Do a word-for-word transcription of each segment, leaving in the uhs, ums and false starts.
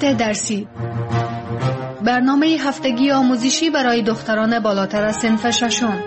مطالعات درسی، برنامه هفتگی آموزشی برای دختران بالاتر از صنف ششم.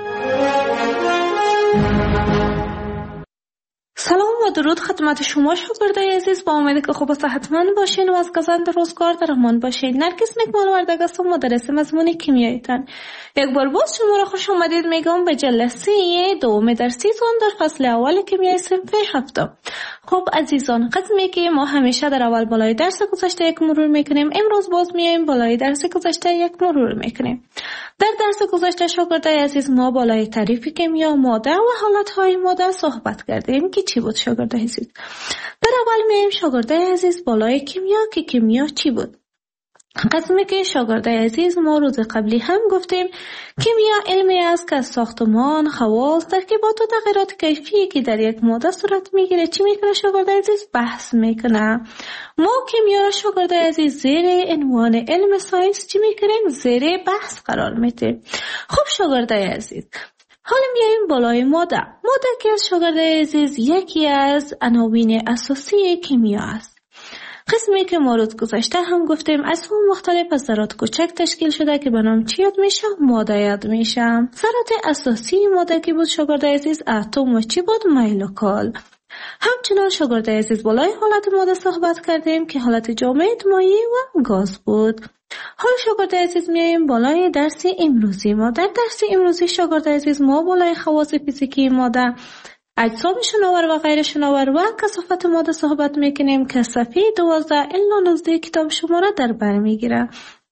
سلام و درود خدمت شما شاگردای عزیز، با امید که خوب و صحتمند باشین و از گزند روزگار در امان باشین. نرگس نکمال وردگ هستم، مدرس مضمون کیمیایتان. یک بار باز شما را خوش آمدید میگم به جلسه دوم درسیتون در فصل اول کیمیای صنف هفتم. خب عزیزان، قسمی که ما همیشه در اول بالای درس گذشته یک مرور میکنیم، امروز باز میایم بالای درس گذشته یک مرور میکنیم. در درس گذشته شاگردای عزیز ما بالای تعریف کیمیا، ماده و حالتهای ماده صحبت کردیم که چی بود شاگردای عزیز. در اول میایم شاگردای عزیز بالای کیمیا که کیمیا چی بود. قسمی که شاگردای عزیز ما روز قبلی هم گفتیم کیمیا علمی است که از ساختمان، خواص، ترکیبات و تغییرات کیفی که در یک ماده صورت میگیره چی میکنه شاگردای عزیز؟ بحث میکنه. ما کیمیا را شاگردای عزیز زیر عنوان علم ساینس چی میکنیم؟ زیر بحث قرار میدیم. خب شاگردای عزیز، حالا میایم بالای ماده. ماده که از شاگردای عزیز یکی از عناوین اساسی کیمیا است. قسمی که ما روز گذشته هم گفتیم اجسام مختلف از ذرات کوچک تشکیل شده که به نام چی یاد میشه؟ ماده یاد میشه. ذرات اساسی ماده که بود شاگردای عزیز اتم و چی بود؟ مایلوکال. همچنان شاگردای عزیز بالای حالت ماده صحبت کردیم که حالت جامد، مایع و گاز بود. حالا شاگردای عزیز میایم بالای درس امروزی ما. در درس امروزی شاگردای عزیز ما بالای خواص فیزیکی ماده، اجسام شناور و غیر شناور و کثافت ماده صحبت میکنیم که صفحه دوازده الی نوزده کتاب شما را در بر میگیره.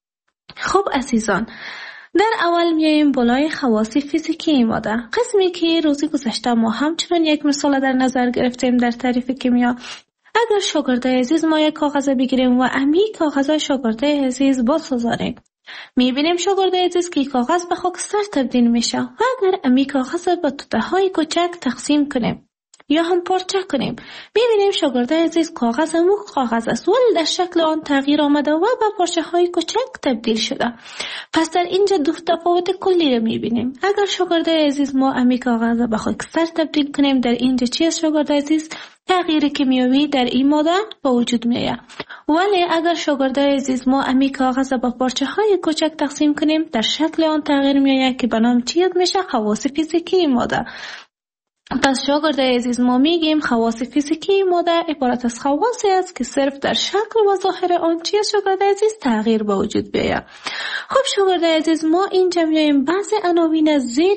خب عزیزان، در اول میایم بالای خواص فیزیکی ماده. قسمی که روزی گذشته ما همچنان یک مثال در نظر گرفتیم در تعریف کیمیا. اگر شاگردای عزیز ما یک کاغذ بگیریم و امی کاغذ شاگردای عزیز بسازاریم، میبینیم شاگردای عزیز که کاغذ به خاکستر تبدیل میشه و اگر امی کاغذ به توته های کوچک تقسیم کنیم یا هم پارچه کنیم، میبینیم شاگردای عزیز کاغذ مو کاغذ است ولی در شکل آن تغییر آمده و به پارچه های کوچک تبدیل شده. پس در اینجا دو تفاوت کلی رو میبینیم. اگر شاگردای عزیز ما امی کاغذ به خاکستر تبدیل کنیم، در اینجا چی است شاگردای عزیز؟ تغییر کیمیایی در این ماده به وجود میاد. ولی اگر شاگردای عزیز ما امی کاغذ با پارچه های کوچک تقسیم کنیم، در شکل آن تغییر میاد که به نام چی یاد میشه؟ خواص فیزیکی ماده. پس شاگردای عزیز ما میگیم خواص فیزیکی ماده عبارت از خواصی است که صرف در شکل و ظاهر آن چی است شاگردای عزیز؟ تغییر به وجود بیاد. خب شاگردای عزیز ما اینجا میایم بعضی عناوین زیر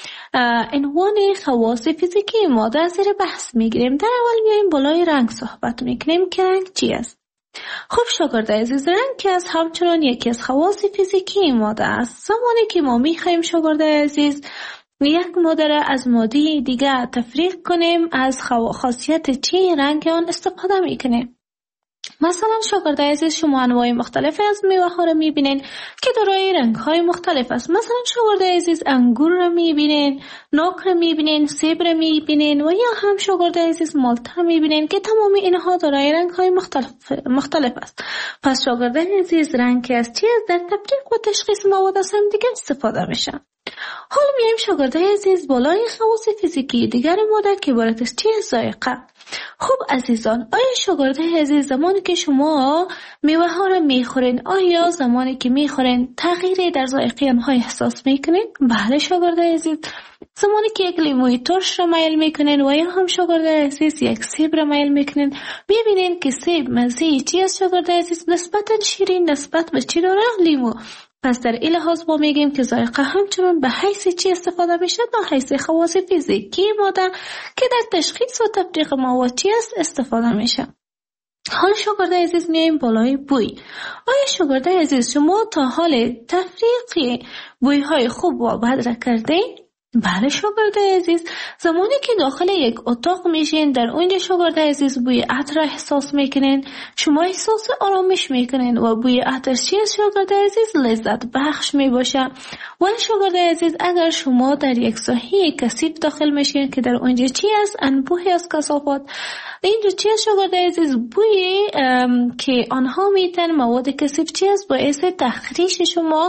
عنوان خواص فیزیکی ماده زیر بحث میگیریم. در اول میایم بالای رنگ صحبت میکنیم که رنگ چی است. خب شاگردای عزیز، رنگ که از همچنان یکی از خواص فیزیکی ماده است. زمانی که ما میخوایم شاگردای عزیز یک ماده را از ماده دیگه تفریق کنیم، از خاصیت چی رنگ آن استفاده میکنیم. مثلا شاگردای عزیز شما انواع مختلف از میوه ها را میبینین که دارای رنگ های مختلف است. مثلا شاگردای عزیز انگور را میبینین، ناک را میبینین، سیب را میبینین و یا هم شاگردای عزیز مالت میبینین که تمام اینها دارای رنگ های مختلف مختلف است. پس شاگردای عزیز رنگ که از چی است در تفریق و تشخیص مواد از هم دیگه استفاده میشه. حالا میایم شاگردای عزیز بالای خواص فیزیکی دیگر ماده که عبارت از چی است؟ ذائقه. خب عزیزان، آیا شاگردای عزیز زمانی که شما میوه ها را میخورین، آیا زمانی که میخورین تغییری در ذائقه آنها احساس میکنین؟ بله شاگردای عزیز. زمانی که یک لیموی ترش را میل میکنین و یا هم شاگردای عزیز یک سیب را میل میکنین، میبینین که سیب مزه چی است شاگردای عزیز؟ نسبتا شیرین نسبت به چی داره؟ لیمو. پس در این لحاظ ما میگیم که ذائقه همچنان به حیث چی استفاده میشه؟ به حیث خواص فیزیکی ماده که در تشخیص و تفریق مواد چی است استفاده میشه. حال شاگردای عزیز میایم بالای بوی. آیا شاگردای عزیز شما تا حال تفریق بوی های خوب و بد را کردین؟ بله شاگردای عزیز، زمانی که داخل یک اتاق میشین، در اونجا شاگردای عزیز بوی عطر احساس میکنین، شما احساس آرامش میکنین و بوی عطر چی است شاگردای عزیز؟ لذت بخش میباشه. ولی شاگردای عزیز اگر شما در یک ساحه کثیف داخل میشین که در اونجا چی است؟ انبوهی از کثافات، اینجا چی است شاگردای عزیز؟ بوی که آنها میتن مواد کثیف چی است؟ باعث تخریش شما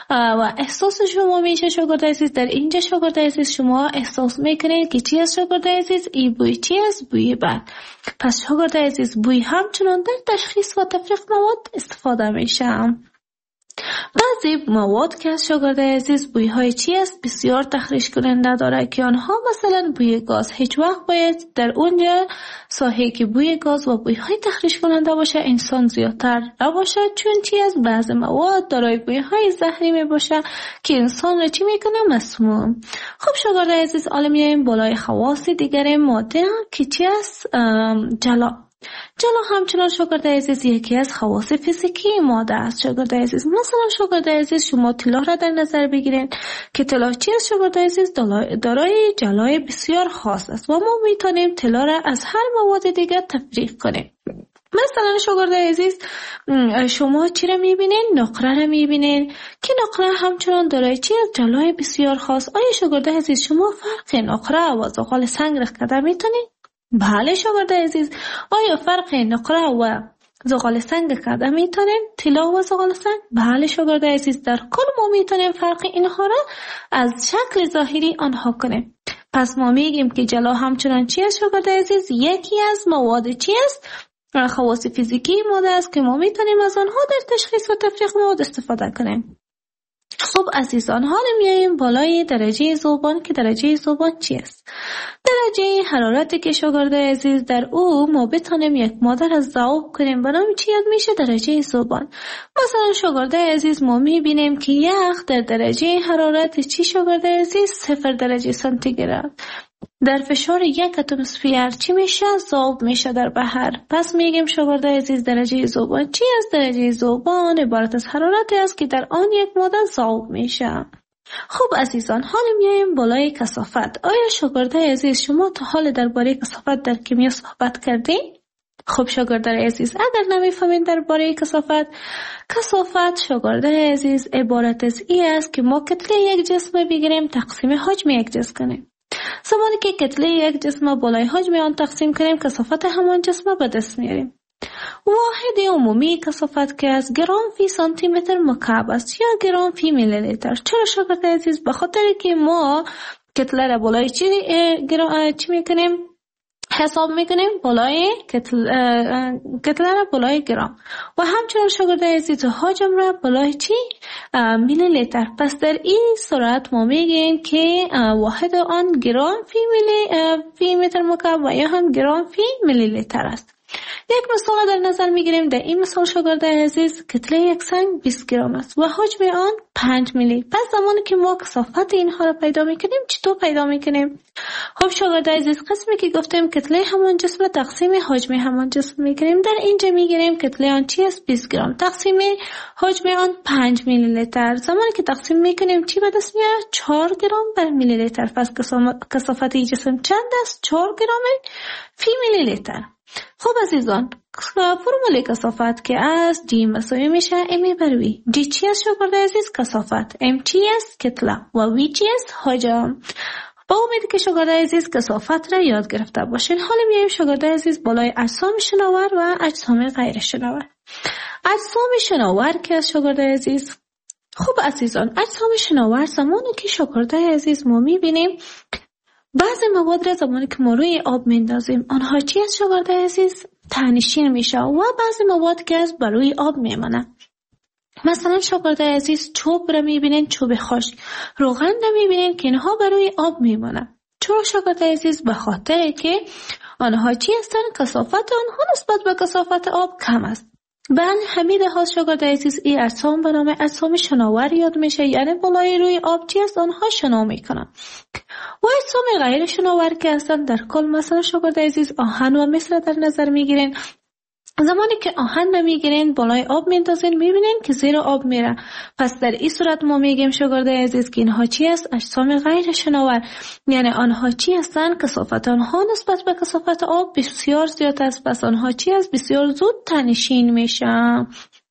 و احساس شما میشه شاگرد عزیز. در اینجا شاگرد عزیز شما احساس میکنید که چی است شاگرد عزیز؟ این بوی چی است؟ بوی بد. پس شاگرد عزیز بوی همچنان در تشخیص و تفریق مواد استفاده میشه. بعضی مواد که از شاگرد عزیز بوی های چی است بسیار تخریش کننده داره که آنها مثلا بوی گاز. هیچ وقت باید در اونجا ساحه که بوی گاز و بوی های تخریش کننده باشه انسان زیادتر نباشه، چون چی است بعضی مواد دارای بوی های زهری می باشه که انسان را چی میکنه؟ مسموم. خب شاگرد عزیز حالا میایم بالای خواص دیگر ماده که چی است؟ جلا. جلا همچنان شاگرد عزیز یکی از خواص فیزیکی ماده است شاگرد عزیز. مثلا شاگرد عزیز شما طلا را در نظر بگیرین که طلا چی است شاگرد عزیز؟ دارای جلای بسیار خاص است و ما میتونیم طلا را از هر مواد دیگر تفریق کنیم. مثلا شاگرد عزیز شما چی را میبینین؟ نقره را میبینین که نقره همچنان دارای چی است؟ جلای بسیار خاص. آیا شاگرد عزیز شما فرق نقره و زغال سنگ را کده میتونین؟ بله شاگرد عزیز. آیا فرق نقره و زغال سنگ کده میتونیم؟ طلا و زغال سنگ؟ بله شاگرد عزیز. در کل ما میتونیم فرق اینها را از شکل ظاهری آنها کنیم. پس ما میگیم که جلا همچنان چی است شاگرد عزیز؟ یکی از مواد چی است؟ خواص فیزیکی ماده است که ما میتونیم از آنها در تشخیص و تفریق مواد استفاده کنیم. خب عزیزان حالا میاییم بالای درجه ذوبان که درجه ذوبان چی است؟ درجه حرارتی که شاگرد عزیز در او ما بتونیم یک ماده را ذوب کنیم به نام چی یاد میشه؟ درجه ذوبان. مثلا شاگرد عزیز ما میبینیم که یخ در درجه حرارت چی شاگرد عزیز؟ صفر درجه سانتیگراد در فشار یک اتمسفر چی میشه؟ ذوب میشه در بحر. پس میگیم شاگرد عزیز درجه ذوبان چی است؟ درجه ذوبان عبارت از حرارتی است که در آن یک ماده ذوب میشه. خب عزیزان حالا میایم بالای کثافت. آیا شاگرد عزیز شما تا حال درباره کثافت در کیمیا صحبت کردین؟ خب شاگرد عزیز اگر نمیفهمین درباره کثافت، کثافت شاگرد عزیز عبارت از این است که ما کتله یک جسم بگیریم تقسیم حجم یک جسم کنیم. زمانی که کتله یک جسم بالای حجم آن تقسیم کنیم کثافت همان جسم به دست میاریم. واحد عمومی کثافت که از گرم فی سانتی متر مکعب است یا گرم فی میلی لیتر. چرا شاگرد عزیز؟ به خاطر که ما کتله را بالای چی گرم چی میکنیم؟ حساب میکنیم بالای کتله را بالای گرم و همچنین شاگرد عزیز حجم را بالای چی؟ میلی لیتر. پس در این صورت ما میگیم که واحد آن گرم فی میلی فی متر مکعب و یا هم گرم فی میلی لیتر است. یک مثال در نظر میگیریم. در این مثال شاگرد عزیز کتله یک سنگ بیست گرم است و حجم آن پنج میلی. پس زمانی که ما کثافت اینها را پیدا میکنیم چطور پیدا میکنیم؟ خب شاگرد عزیز قسمی که گفتیم کتله همان جسم تقسیم حجم همان جسم میکنیم. در اینجا میگیریم کتله آن چی است؟ بیست گرم تقسیم حجم آن پنج میلی لیتر. زمانی که تقسیم میکنیم چی به دست میاد؟ چهار گرم بر میلی لیتر. پس کثافت این جسم چند است؟ چهار گرم فی میلی لیتر. خب عزیزان فرمول کثافت که از جی مساوی میشه ام بر وی. جی چی است شاگرد عزیز؟ کثافت. ام چی است؟ کتله. و وی چی است؟ حجم. با امید که شاگرد عزیز کثافت را یاد گرفته باشین. حالا میایم شاگرد عزیز بالای اجسام شناور و اجسام غیر شناور. اجسام شناور که از شاگرد عزیز خب عزیزان اجسام شناور زمانی که شاگرد عزیز ما میبینیم بعضی مواد را زمانی که ما روی آب میندازیم آنها چی از شاگرد عزیز؟ تنشین میشه و بعضی مواد که از بروی آب میمانه. مثلا شاگرد عزیز چوب را میبینین چوب خشک، روغن را میبینین که اینها بروی آب میمانه. چرا شاگرد عزیز؟ به خاطر که آنها چی هستن؟ کثافت آنها نسبت به کثافت آب کم است. به همین لحاظ شاگرد عزیز این اجسام به نام اجسام شناور یاد میشه، یعنی بالای روی آب چی است؟ آنها شنا میکنن. و اجسام غیر شناور که هستن در کل مثلا شاگرد عزیز آهن و مس را در نظر میگیرین. زمانی که آهن نمیگیرین بالای آب میندازین میبینین که زیر آب میره. پس در این صورت ما میگیم شاگرد عزیز که اینها چی است؟ اجسام غیر شناور. یعنی آنها چی هستن؟ کثافت آنها نسبت به کثافت آب بسیار زیاد است. پس آنها چی است؟ بسیار زود تنشین میشن.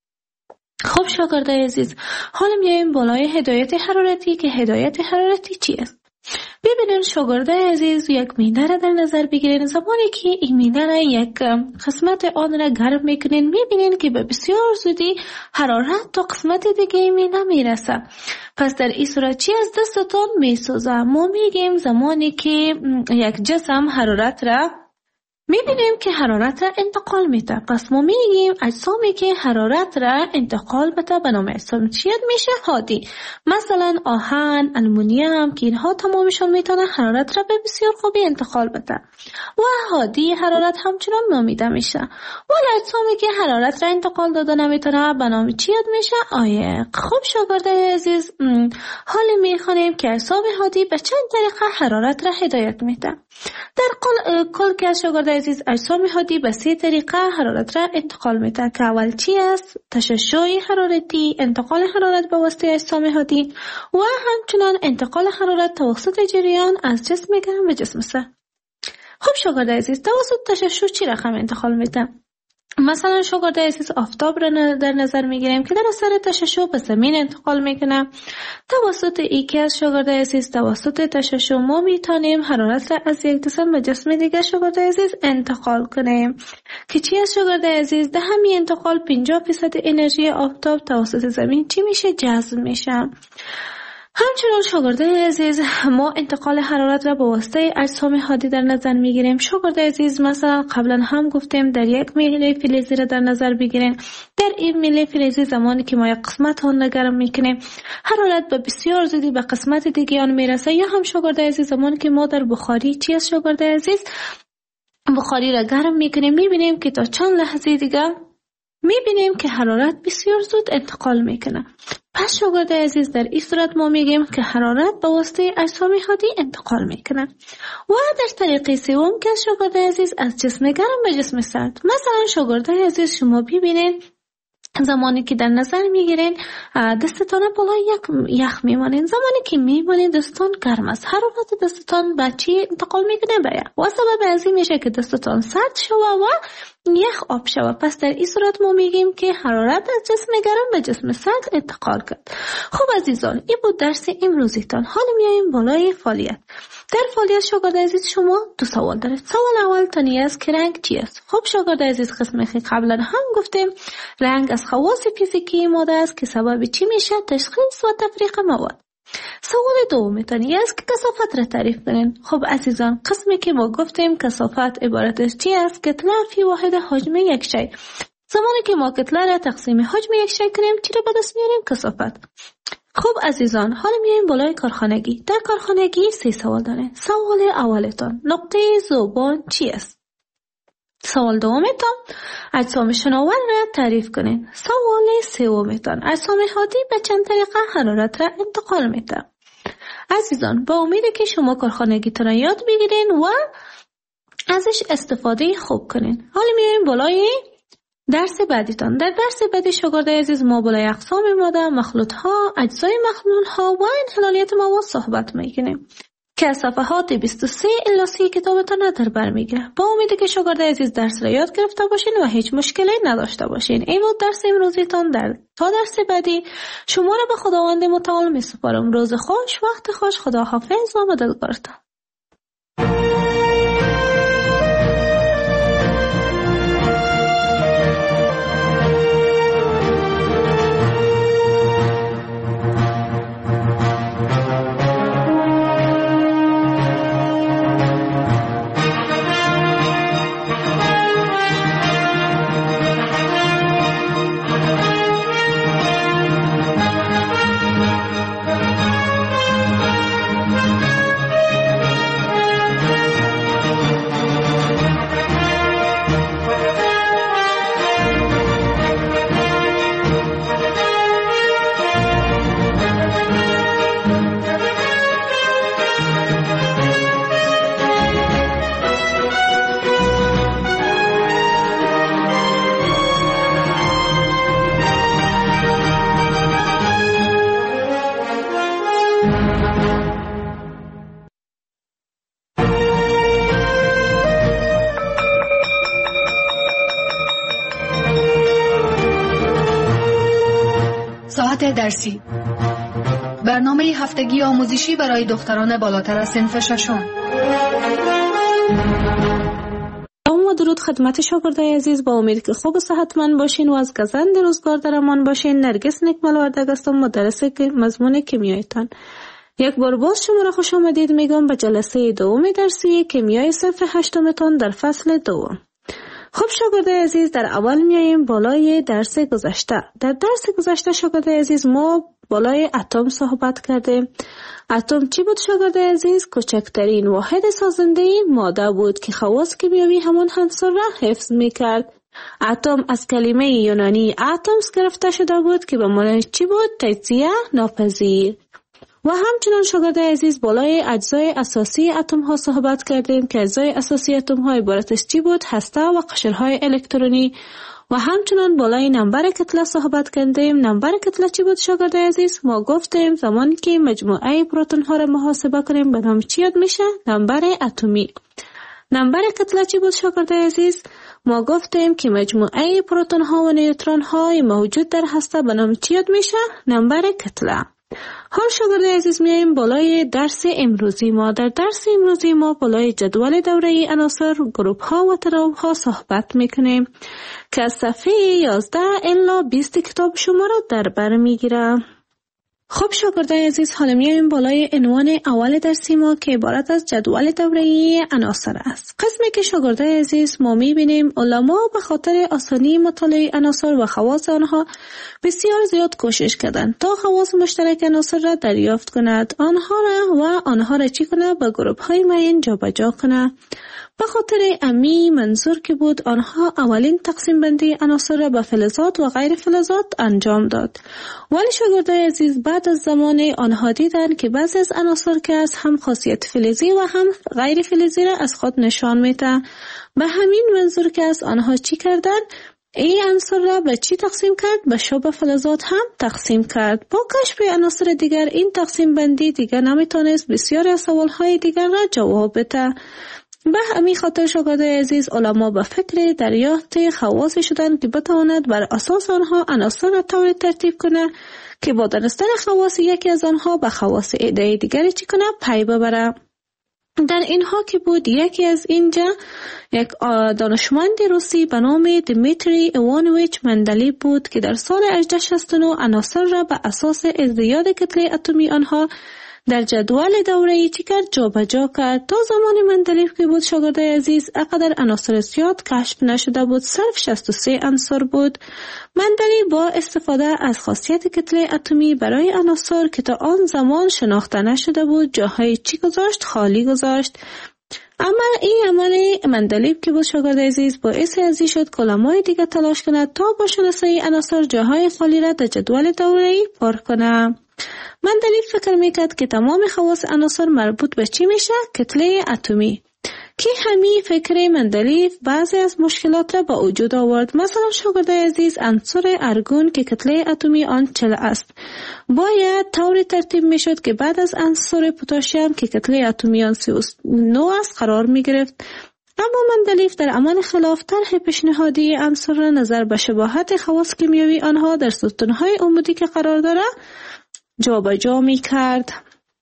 خب شاگرد عزیز حالا میایم بالای هدایت حرارتی که هدایت حرارتی چی است؟ ببینین شاگرده عزیز، یک مینه را در نظر بگیرین. زمانی که این مینه را یک قسمت آن را گرم میکنین، میبینین که به بسیار زودی حرارت تا قسمت دیگه این مینه میرسه. پس در این صورت چی از دستتون میسوزه؟ ما میگیم زمانی که یک جسم حرارت را میبینیم که حرارت را انتقال میده، پس ما میگیم اجسامی که حرارت را انتقال بده به نام اجسام چی میشه؟ هادی. مثلا آهن، آلومینیوم که اینها تمامشون میتونه حرارت را به بسیار خوبی انتقال بده و هادی حرارت همچنان نامیده میشه. ولی اجسامی که حرارت را انتقال داده نمیتونه به نام چی میشه؟ عایق. خب شاگرده عزیز، حالا میخوانیم که اجسام هادی به چند طریقه حرارت را هدایت میده. در کل که شاگرده عزیز، اجسام هادی به سه طریقه حرارت را انتقال میده که اول چی است؟ تشعشع حرارتی، انتقال حرارت به واسطه اجسام هادی و همچنان انتقال حرارت توسط جریان از جسم گرم به جسم سرد. خب شاگرده عزیز، توسط تشعشع چی رقم انتقال میده؟ مثلا شاگرده عزیز، آفتاب را در نظر میگیریم که در اثر تشعشع به زمین انتقال میکنه. توسط ایکی از شاگرده عزیز، توسط تشعشع ما میتونیم حرارت را از یک جسم به جسم دیگر شاگرده عزیز انتقال کنیم که چی از شاگرده عزیز؟ در همین انتقال پنجاه درصد انرژی آفتاب توسط زمین چی میشه؟ جذب میشه. همچنان شاگرده عزیز، ما انتقال حرارت را به واسطه اجسام هادی در نظر میگیریم. شاگرده عزیز، مثلا قبلا هم گفتیم در یک میله فلزی را در نظر بگیریم. در این میله فلزی زمانی که ما یک قسمت آن را گرم میکنیم، حرارت به بسیار زودی به قسمت دیگه آن میرسه. یا هم شاگرده عزیز، زمانی که ما در بخاری چی از شاگرده عزیز بخاری را گرم میکنیم، میبینیم که تا چند لحظه دیگه میبینیم که حرارت بسیار زود انتقال میکنه. پس شاگرده عزیز، در این صورت ما میگیم که حرارت به واسطه اجسام هادی انتقال میکنه. و در طریقه سوم که شاگرده عزیز از جسم گرم به جسم سرد. مثلا شاگرده عزیز، شما ببینید زمانی که در نظر میگیرین دستتان بالا یک یخ میمانین، زمانی که میمانین دستتان گرم است، حرارت دستتان به چی انتقال میکنه؟ به یخ. و سبب از این میشه که دستتان سرد شوه و یخ آب شوه. پس در این صورت ما میگیم که حرارت از جسم گرم به جسم سرد انتقال کرد. خب عزیزان، این بود درس امروزیتان. حالا میایم بالای فعالیت. در فعالیت شاگرده عزیز شما دو سوال دارید. سوال اول تانی است که رنگ چی است؟ خب شاگرده عزیز، قسمی که قبلا هم گفتیم رنگ از خواص فیزیکی ماده است که سبب چی میشه؟ تشخیص و تفریق مواد. سوال دوم تانی است که کثافت را تعریف کنین. خب عزیزان، قسمی که ما گفتیم کثافت عبارت از چی است؟ کتله فی واحد حجم یک شی. زمانی که ما کتله را تقسیم حجم یک شی کنیم، چی را به دست میاریم؟ کثافت. خب عزیزان، حالا میایم بالای کارخانگی. در کارخانگی سه سوال دارین. سوال اولتان، نقطه ذوبان چی است؟ سوال دومتان، اجسام شناور را تعریف کنین. سوال سومتان، اجسام هادی به چند طریقه حرارت را انتقال میده. عزیزان، با امید که شما کارخانگیتان را یاد بگیرین و ازش استفاده خوب کنین. حالا میایم بالای درس بعدیتان. در درس بعدی شاگرده عزیز ما بالای اقسام ماده، مخلوط ها، اجزای مخلوط ها و انحلالیت مواد صحبت میکنیم که از صفحات بیست و سه الی سی کتابتان را در بر میگیره. با امیدی که شاگرده عزیز درس را یاد گرفته باشین و هیچ مشکلی نداشته باشین. این بود درس امروزیتان. در تا درس بعدی شما را به خداوند متعال میسپارم. روز خوش، وقت خوش، خدا حافظ و مددگارتان. درسی برنامه هفتگی آموزشی برای دختران بالاتر از صنف ششم. اما درود خدمت شاگردای عزیز، با امید که خوب و صحتمند باشین و از گزند روزگار در امان باشین. نرگس نکمل وردگ هستم، مدرس مضمون کیمیایتان. یک بار باز شما را خوش آمدید میگم به جلسه دوم درسی کیمیای صنف هشتمتان در فصل دوم. خب شاگردای عزیز، در اول میاییم بالای درس گذشته. در درس گذشته شاگردای عزیز ما بالای اتم صحبت کردیم. اتم چی بود شاگردای عزیز؟ کوچکترین واحد سازنده ماده بود که خواص کیمیایی همان عنصر را حفظ میکرد. اتم از کلمه یونانی اتمس گرفته شده بود که به معنای چی بود؟ تجزیه ناپذیر. و همچنان شاگردای عزیز بالای اجزای اساسی اتم ها صحبت کردیم که اجزای اساسی اتم ها عبارت از چی بود؟ هسته و قشرهای الکترونی. و همچنان بالای نمبر کتله صحبت کردیم. نمبر کتله چی بود شاگردای عزیز؟ ما گفتیم زمانی که مجموعه پروتون ها را محاسبه کنیم به نام چی یاد میشه؟ نمبر اتمی. نمبر کتله چی بود شاگردای عزیز؟ ما گفتیم که مجموعه پروتون ها و نیوترون های موجود در هسته به نام چی یاد میشه؟ نمبر کتله. حال شاگردای عزیز میاییم بالای درس امروزی ما. در درس امروزی ما بالای جدول دوره عناصر، گروپ ها و تناوب ها صحبت میکنیم که از صفحه یازده الی بیست کتاب شما را در بر میگیره. خب شاگردای عزیز، حالا میاییم بالای عنوان اول درسی ما که عبارت از جدول دوره عناصر است. قسمی که شاگردای عزیز ما میبینیم علما به خاطر آسانی مطالعه عناصر و خواص آنها بسیار زیاد کوشش کردند تا خواص مشترک عناصر را دریافت کند، آنها را و آنها را چی کنه؟ به گروپ های معین جابجا کنه. به خاطر امی منظور که بود آنها اولین تقسیم بندی عناصر را به فلزات و غیر فلزات انجام داد. ولی شاگردای عزیز بعد از زمان آنها دیدند که بعضی از عناصر که از هم خاصیت فلزی و هم غیر فلزی را از خود نشان میده. به همین منظور که از آنها چی کردند؟ این عنصر را به چی تقسیم کرد؟ به شبه فلزات هم تقسیم کرد. با کشف عناصر دیگر این تقسیم بندی دیگر نمیتونست بسیاری از سوالهای دیگر را جواب بده. به همین خاطر شاگردای عزیز علما به فکر دریافت خواص شدند که بتواند بر اساس آنها عناصر را طوری ترتیب کنه که با دانستن خواص یکی از آنها به خواص عده دیگری چی کنه؟ پی ببره. در اینها که بود یکی از اینجا یک دانشمند روسی به نام دیمیتری ایوانویچ مندلیف بود که در سال هجده شصت و نه عناصر را به اساس ازدیاد کتله اتمی آنها در جدول دوره‌ای چی کرد؟ جابجا کرد. تا زمان مندلیف که بود شاگردای عزیز اقدر عناصر زیاد کشف نشده بود، صرف شصت و سه عنصر بود. مندلیف با استفاده از خاصیت کتله اتمی برای عناصر که تا آن زمان شناخته نشده بود جاهای چی گذاشت؟ خالی گذاشت. اما این عمل مندلیف که بود شاگردای عزیز باعث ازی شد که علمای دیگه تلاش کند تا با شناسایی عناصر جاهای خالی را در جدول دوره‌ای پر کنه. مندلیف فکر میکرد که تمام خواص عناصر مربوط به چی میشه؟ کتله اتمی. که همین فکر مندلیف بعضی از مشکلات را با وجود آورد. مثلا شاگردای عزیز عنصر ارگون که کتله اتمی آن چهل است باید طوری ترتیب میشد که بعد از عنصر پتاسیم که کتله اتمی آن سی و نه است قرار میگرفت. اما مندلیف در عمل خلاف طرح پیشنهادی عنصر را نظر به شباهت خواص کیمیایی آنها در ستونهای عمودی که قرار داره جابجا می کرد.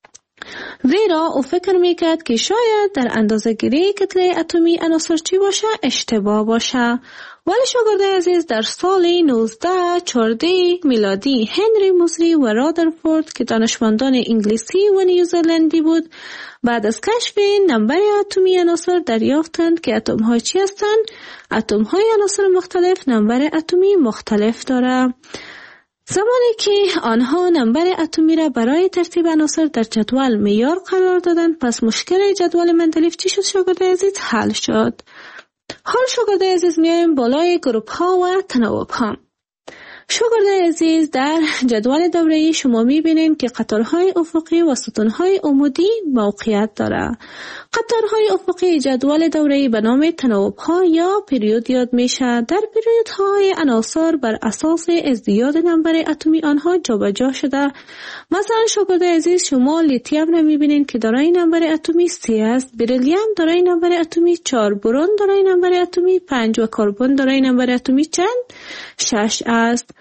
زیرا او فکر می کرد که شاید در اندازه گیری کتله اتمی عناصر چی باشه؟ اشتباه باشه. ولی شاگردای عزیز در سال نوزده چهارده میلادی هنری موزلی و رادرفورد که دانشمندان انگلیسی و نیوزلندی بود بعد از کشف نمبر اتمی عناصر دریافتند که اتم های چی هستند؟ اتم های عناصر مختلف نمبر اتمی مختلف داره. زمانی که آنها نمبر اتمی را برای ترتیب عناصر در جدول معیار قرار دادند پس مشکل جدول مندلیف چی شد شاگردای عزیز؟ حل شد. حال شاگردای عزیز میایم بالای گروپ ها و تناوب ها. شاگردای عزیز در جدول دوره‌ای شما میبینین که قطارهای افقی و ستونهای عمودی موقعیت داره. قطارهای افقی جدول دوره‌ای به نام تناوب‌ها یا پریود یاد میشه. در پریودهای عناصر بر اساس ازدیاد نمبر اتمی آنها جابجا شده. مثلا شاگردای عزیز شما لیتیوم را میبینین که دارای نمبر اتمی سه است، بریلیوم دارای نمبر اتمی چهار، برون دارای نمبر اتمی پنج و کربن دارای نمبر اتمی چند؟ شش است.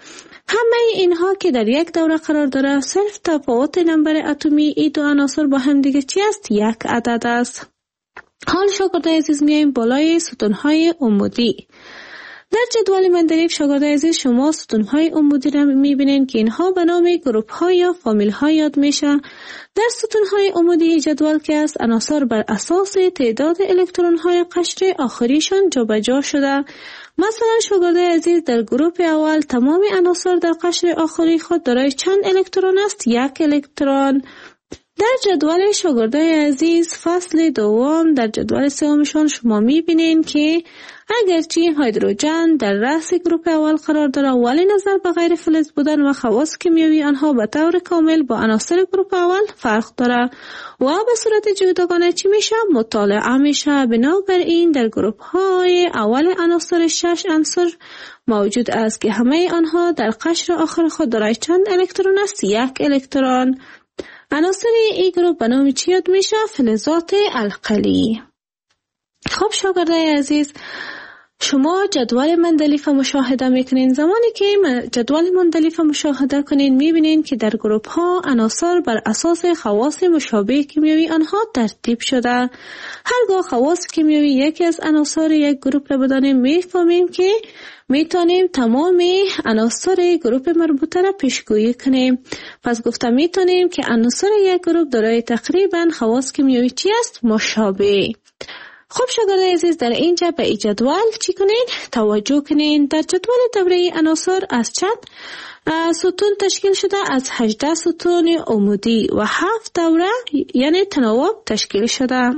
همه اینها که در یک دوره قرار داره، صرف تفاوت نمبر اتمی این دو عناصر با هم دیگه چی است؟ یک عدد است. حال شاگردای عزیز میایم بالای ستونهای عمودی. در جدول مندلیف شاگردای عزیز شما ستونهای عمودی را میبینین که اینها به نام گروپ ها یا فامیل ها یاد میشه. در ستونهای عمودی جدول که است عناصر بر اساس تعداد الکترون های قشر آخریشان جابجا شده. مثلا شاگردای عزیز در گروپ اول تمام عناصر در قشر آخری خود دارای چند الکترون است؟ یک الکترون. در جدول شاگردای عزیز فصل دوم در جدول سومشان شما میبینین که اگرچه هیدروژن در رأس گروپ اول قرار داره ولی نظر به غیر فلز بودن و خواص کیمیایی آنها به طور کامل با عناصر گروپ اول فرق داره و به صورت جداگانه چی میشه؟ مطالعه میشه. بنابراین در گروپ های اول عناصر شش عنصر موجود است که همه آنها در قشر آخر خود دارای چند الکترون است؟ یک الکترون. عناصر این گروپ به نام چی یاد میشه؟ فلزات القلی. خب شاگردای عزیز شما جدول مندلیف مشاهده میکنین. زمانی که جدول مندلیف مشاهده کنین میبینین که در گروپ ها عناصر بر اساس خواص مشابه کیمیایی آنها ترتیب شده. هرگاه خواص کیمیایی یکی از عناصر یک گروپ را بدانیم میفهمیم که میتونیم تمام عناصر گروپ مربوطه را پیشگویی کنیم. پس گفتم میتونیم که عناصر یک گروپ دارای تقریبا خواص کیمیایی چی است؟ مشابه. خب شاگردای عزیز در اینجا به این جدول چی کنین؟ توجه کنین. در جدول دوره عناصر از چند ستون تشکیل شده؟ از هجده ستون عمودی و هفت دوره یعنی تناوب تشکیل شده.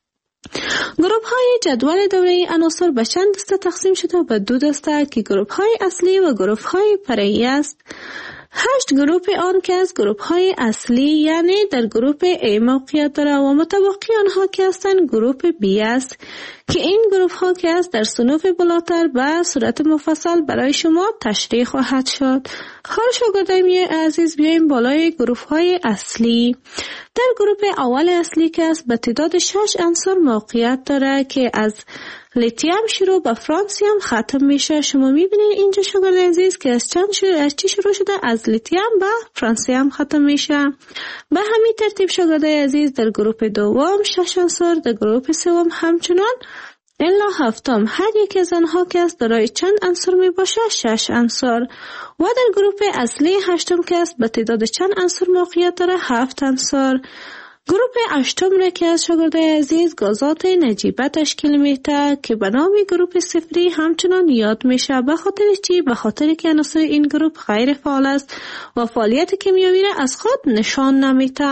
گروپ های جدول دوره عناصر به چند دسته تقسیم شده؟ به دو دسته که گروپ های اصلی و گروپ های فرعی است. هشت گروپ آن که از گروپ های اصلی یعنی در گروپ A موقعیت داره و متبقی آنها که هستند گروپ B است که این گروپ ها که است در صنوف بالاتر به صورت مفصل برای شما تشریح خواهد شد. حال شاگردای عزیز بیایم بالای گروپ های اصلی. در گروپ اول اصلی که است به تعداد شش عنصر موقعیت داره که از لیتیم شروع به فرانسیم ختم میشه. شما میبینید اینجا شاگردای عزیز که از چند شروع از چی شروع شده؟ از لیتیم به فرانسیم ختم میشه. به همین ترتیب شاگردای عزیز در گروپ دوم شش عنصر، در گروپ سوم همچنان الا هفتم هر یک از آنها که است دارای چند عنصر می باشه؟ شش عنصر. و در گروپ اصلی هشتم که است به تعداد چند عنصر موقعیت داره؟ هفت عنصر. گروپ هشتم را که از شاگردای عزیز گازات نجیبه تشکیل میده که به نام گروپ صفری همچنان یاد میشه. به خاطر چی؟ به خاطر که عناصر این گروپ غیر فعال است و فعالیت کیمیایی را از خود نشان نمیده.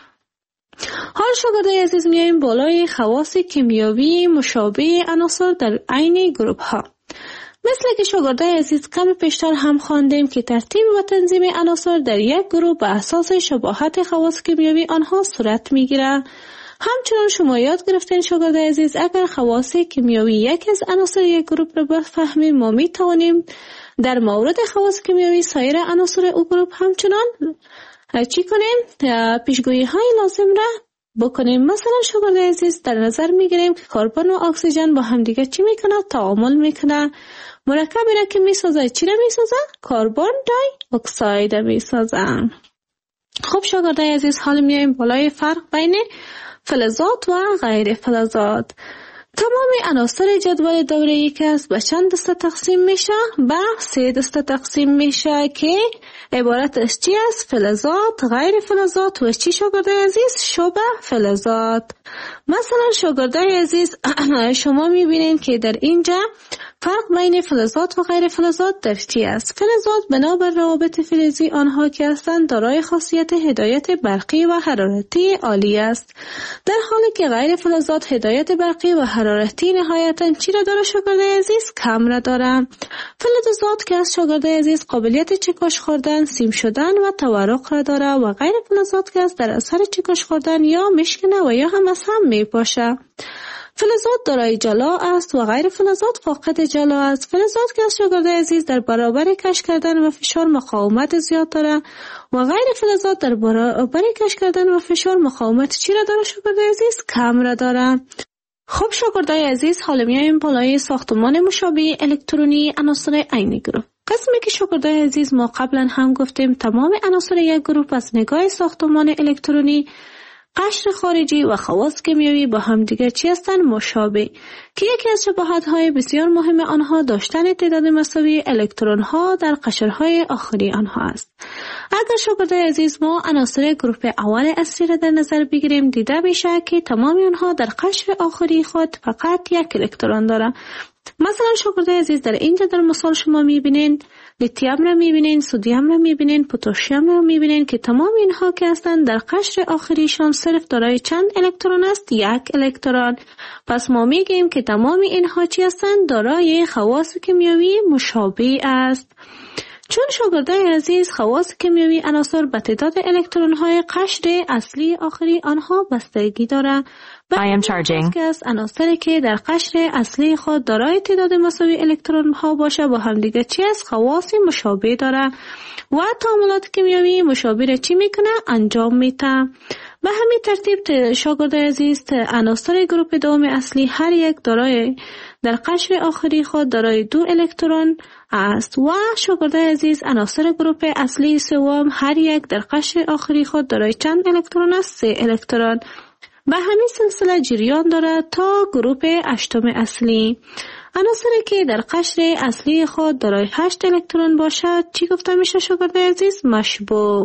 حال شاگردای عزیز میایم بالای خواص کیمیایی مشابه عناصر در عین گروپ ها. مثل که شاگردای عزیز کم پیشتر هم خواندیم که ترتیب و تنظیم عناصر در یک گروه به اساس شباهت خواص کیمیایی آنها صورت میگیره. همچنان شما یاد گرفتین شاگردای عزیز اگر خواص کیمیایی یک از عناصر یک گروه را بفهمیم ما می توانیم در مورد خواص کیمیایی سایر عناصر او گروه همچنان چی کنیم؟ پیشگویی های لازم را بکنیم. مثلا شاگردای عزیز در نظر میگیریم که کربن و اکسیژن با هم دیگه چی میکنه؟ تعامل میکنه. مرکبی را که میسازه چی را میسازه؟ کربن دای اکساید میسازه. خب شاگردای عزیز حال میایم بالای فرق بین فلزات و غیر فلزات. تمام عناصر جدول دوره‌ای که است به چند دسته تقسیم میشه؟ به سه دسته تقسیم میشه که عبارت از چی است؟ فلزات، غیر فلزات و چی شاگردای عزیز؟ شبه فلزات. مثلا شاگردای عزیز شما میبینید که در اینجا فرق بین فلزات و غیر فلزات در چی است؟ فلزات بنابر روابط فلزی آنها که هستند دارای خاصیت هدایت برقی و حرارتی عالی است، در حالی که غیر فلزات هدایت برقی و حرارتی نهایتاً چی را داره شاگردای عزیز؟ کم را داره. فلزات که از شاگردای عزیز قابلیت چکش خوردن، سیم شدن و تورق را داره و غیر فلزات که از در اثر چکش خوردن یا میشکنه و یا هم از هم میپاشه. فلزات دارای جلا است و غیر فلزات فاقد جلا است. فلزات که از شاگردای عزیز در برابر کش کردن و فشار مقاومت زیاد داره و غیر فلزات در برابر کش کردن و فشار مقاومت چی را داره شاگردای عزیز؟ کم را داره. خب شاگردای عزیز حالا میایم بالای ساختمان مشابه الکترونی عناصر عین گروپ. قسمی که شاگردای عزیز ما قبلا هم گفتیم تمام عناصر یک گروه از نگاه ساختمان الکترونی، قشر خارجی و خواص کیمیایی با هم دیگر چی هستند؟ مشابه، که یکی از شباهت‌های بسیار مهم آنها داشتن تعداد مساوی الکترون‌ها در قشرهای آخری آنها است. اگر شاگردای عزیز ما عناصر گروه اول اصلی را در نظر بگیریم، دیده میشه که تمام آنها در قشر آخری خود فقط یک الکترون دارند. مثلا شاگردای عزیز در اینجا در مثال شما میبینین لیتیوم را میبینین، سدیم را میبینین، پتاسیم را میبینین که تمام اینها که هستند در قشر آخریشان صرف دارای چند الکترون است؟ یک الکترون. پس ما میگیم که تمام اینها چی هستند؟ دارای خواص کیمیایی مشابه است. چون شاگردای عزیز خواص کیمیایی عناصر به تعداد الکترون های قشر اصلی آخری آنها بستگی دارند. I am charging. که از عناصری که در قشر اصلی خود دارای تعداد مساوی الکترون ها باشه با هم دیگه چی است؟ خواص مشابه داره و تعاملات کیمیایی مشابه را چی میکنه؟ انجام میده. به همین ترتیب شاگردای عزیز عناصر گروه دوم اصلی هر یک دارای در قشر آخری خود دارای دو الکترون است و شاگردای عزیز عناصر گروه اصلی سوم هر یک در قشر آخری خود دارای چند الکترون است؟ سه الکترون. به همین سلسله جریان دارد تا گروه هشتم اصلی. عناصری که در قشر اصلی خود دارای هشت الکترون باشد چی گفته میشه شاگردای عزیز؟ مشبوع،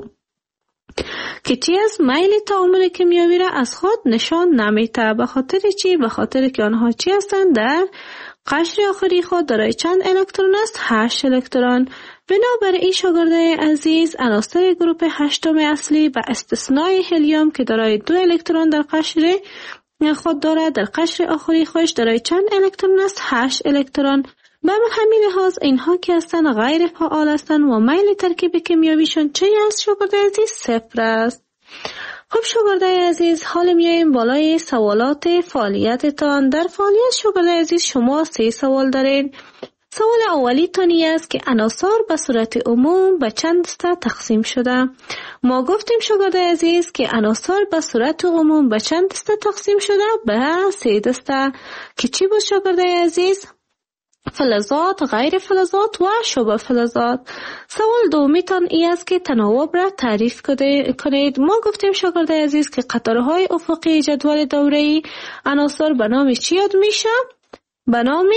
که چی از میل تعامل کیمیایی را از خود نشان نمیده. به خاطر چی؟ به خاطر که آنها چی هستند؟ در قشر آخری خود دارای چند الکترون است؟ هشت الکترون. بنابراین شاگردای عزیز عناصر گروه هشتم اصلی به استثنای هلیوم که دارای دو الکترون در قشر خود دارد در قشر آخری خودش دارای چند الکترون است؟ هشت الکترون. به همین لحاظ اینها که هستند غیر فعال هستند و میل ترکیب کیمیاییشون چه است شاگردای عزیز؟ صفر است. خب شاگردای عزیز حال میایم بالای سوالات فعالیتتان. در فعالیت شاگردای عزیز شما سه سوال دارین. سوال اولی تانی است که عناصر به صورت عموم به چند دسته تقسیم شده. ما گفتیم شاگردای عزیز که عناصر به صورت عموم به چند دسته تقسیم شده؟ به سه دسته، که چی بود شاگردای عزیز؟ فلزات، غیر فلزات و شبه فلزات. سوال دومی تان ای است که تناوب را تعریف کنید. ما گفتیم شاگردای عزیز که قطارهای افقی جدول دوره‌ای عناصر به نام چی یاد میشه؟ به نام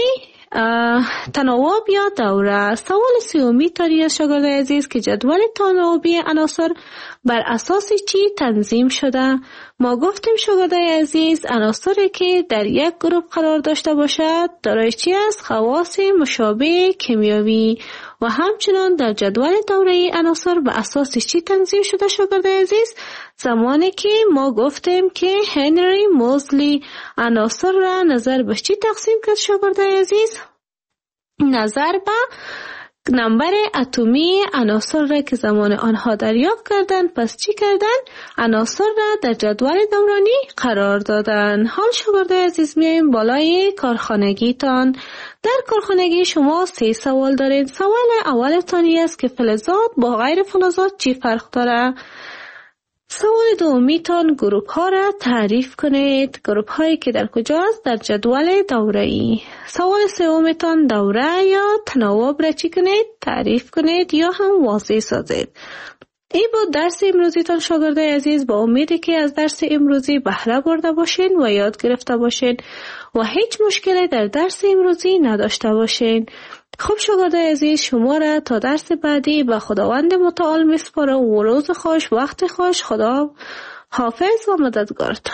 تناوب یا دوره. سوال سومی تانی است شاگردای عزیز که جدول تناوبی عناصر بر اساس چی تنظیم شده؟ ما گفتیم شاگردای عزیز عناصری که در یک گروه قرار داشته باشد دارای چی است؟ خواص مشابه کیمیایی. و همچنان در جدول دوره‌ای عناصر به اساس چی تنظیم شده شاگردای عزیز؟ زمانی که ما گفتیم که هنری موزلی عناصر را نظر به چی تقسیم کرد شاگردای عزیز؟ نظر به نمبر اتمی عناصر را که زمان آنها دریافت کردن. پس چی کردن؟ عناصر را در جدول دورانی قرار دادن. حال شاگردای عزیز میایم بالای کارخانگی تان. در کارخانگی شما سه سوال دارید. سوال اول تانی است که فلزات با غیر فلزات چی فرق داره؟ سوال دومی تان گروپ ها را تعریف کنید. گروپ هایی که در کجاست؟ در جدول دوره‌ای. سوال سوم تان دوره یا تناوب را چی کنید؟ تعریف کنید یا هم واضح سازید. این بود درس امروزی تان شاگردای عزیز. با امیدی که از درس امروزی بهره برده باشین و یاد گرفته باشین و هیچ مشکلی در درس امروزی نداشته باشین. خب شاگردای عزیز شما را تا درس بعدی به خداوند متعال میسپارم و روز خوش، وقت خوش. خدا حافظ و مددگارتان.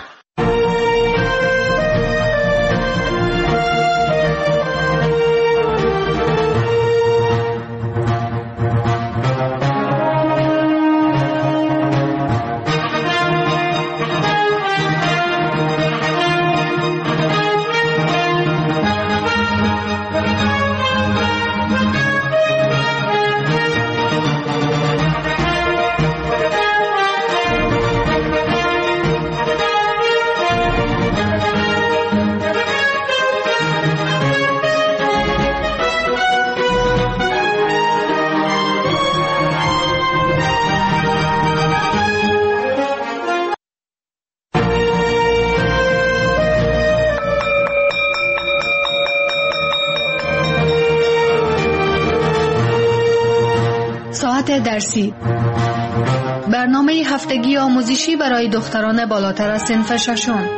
ساعت درسی، برنامه هفتگی آموزشی برای دختران بالاتر از صنف ششم.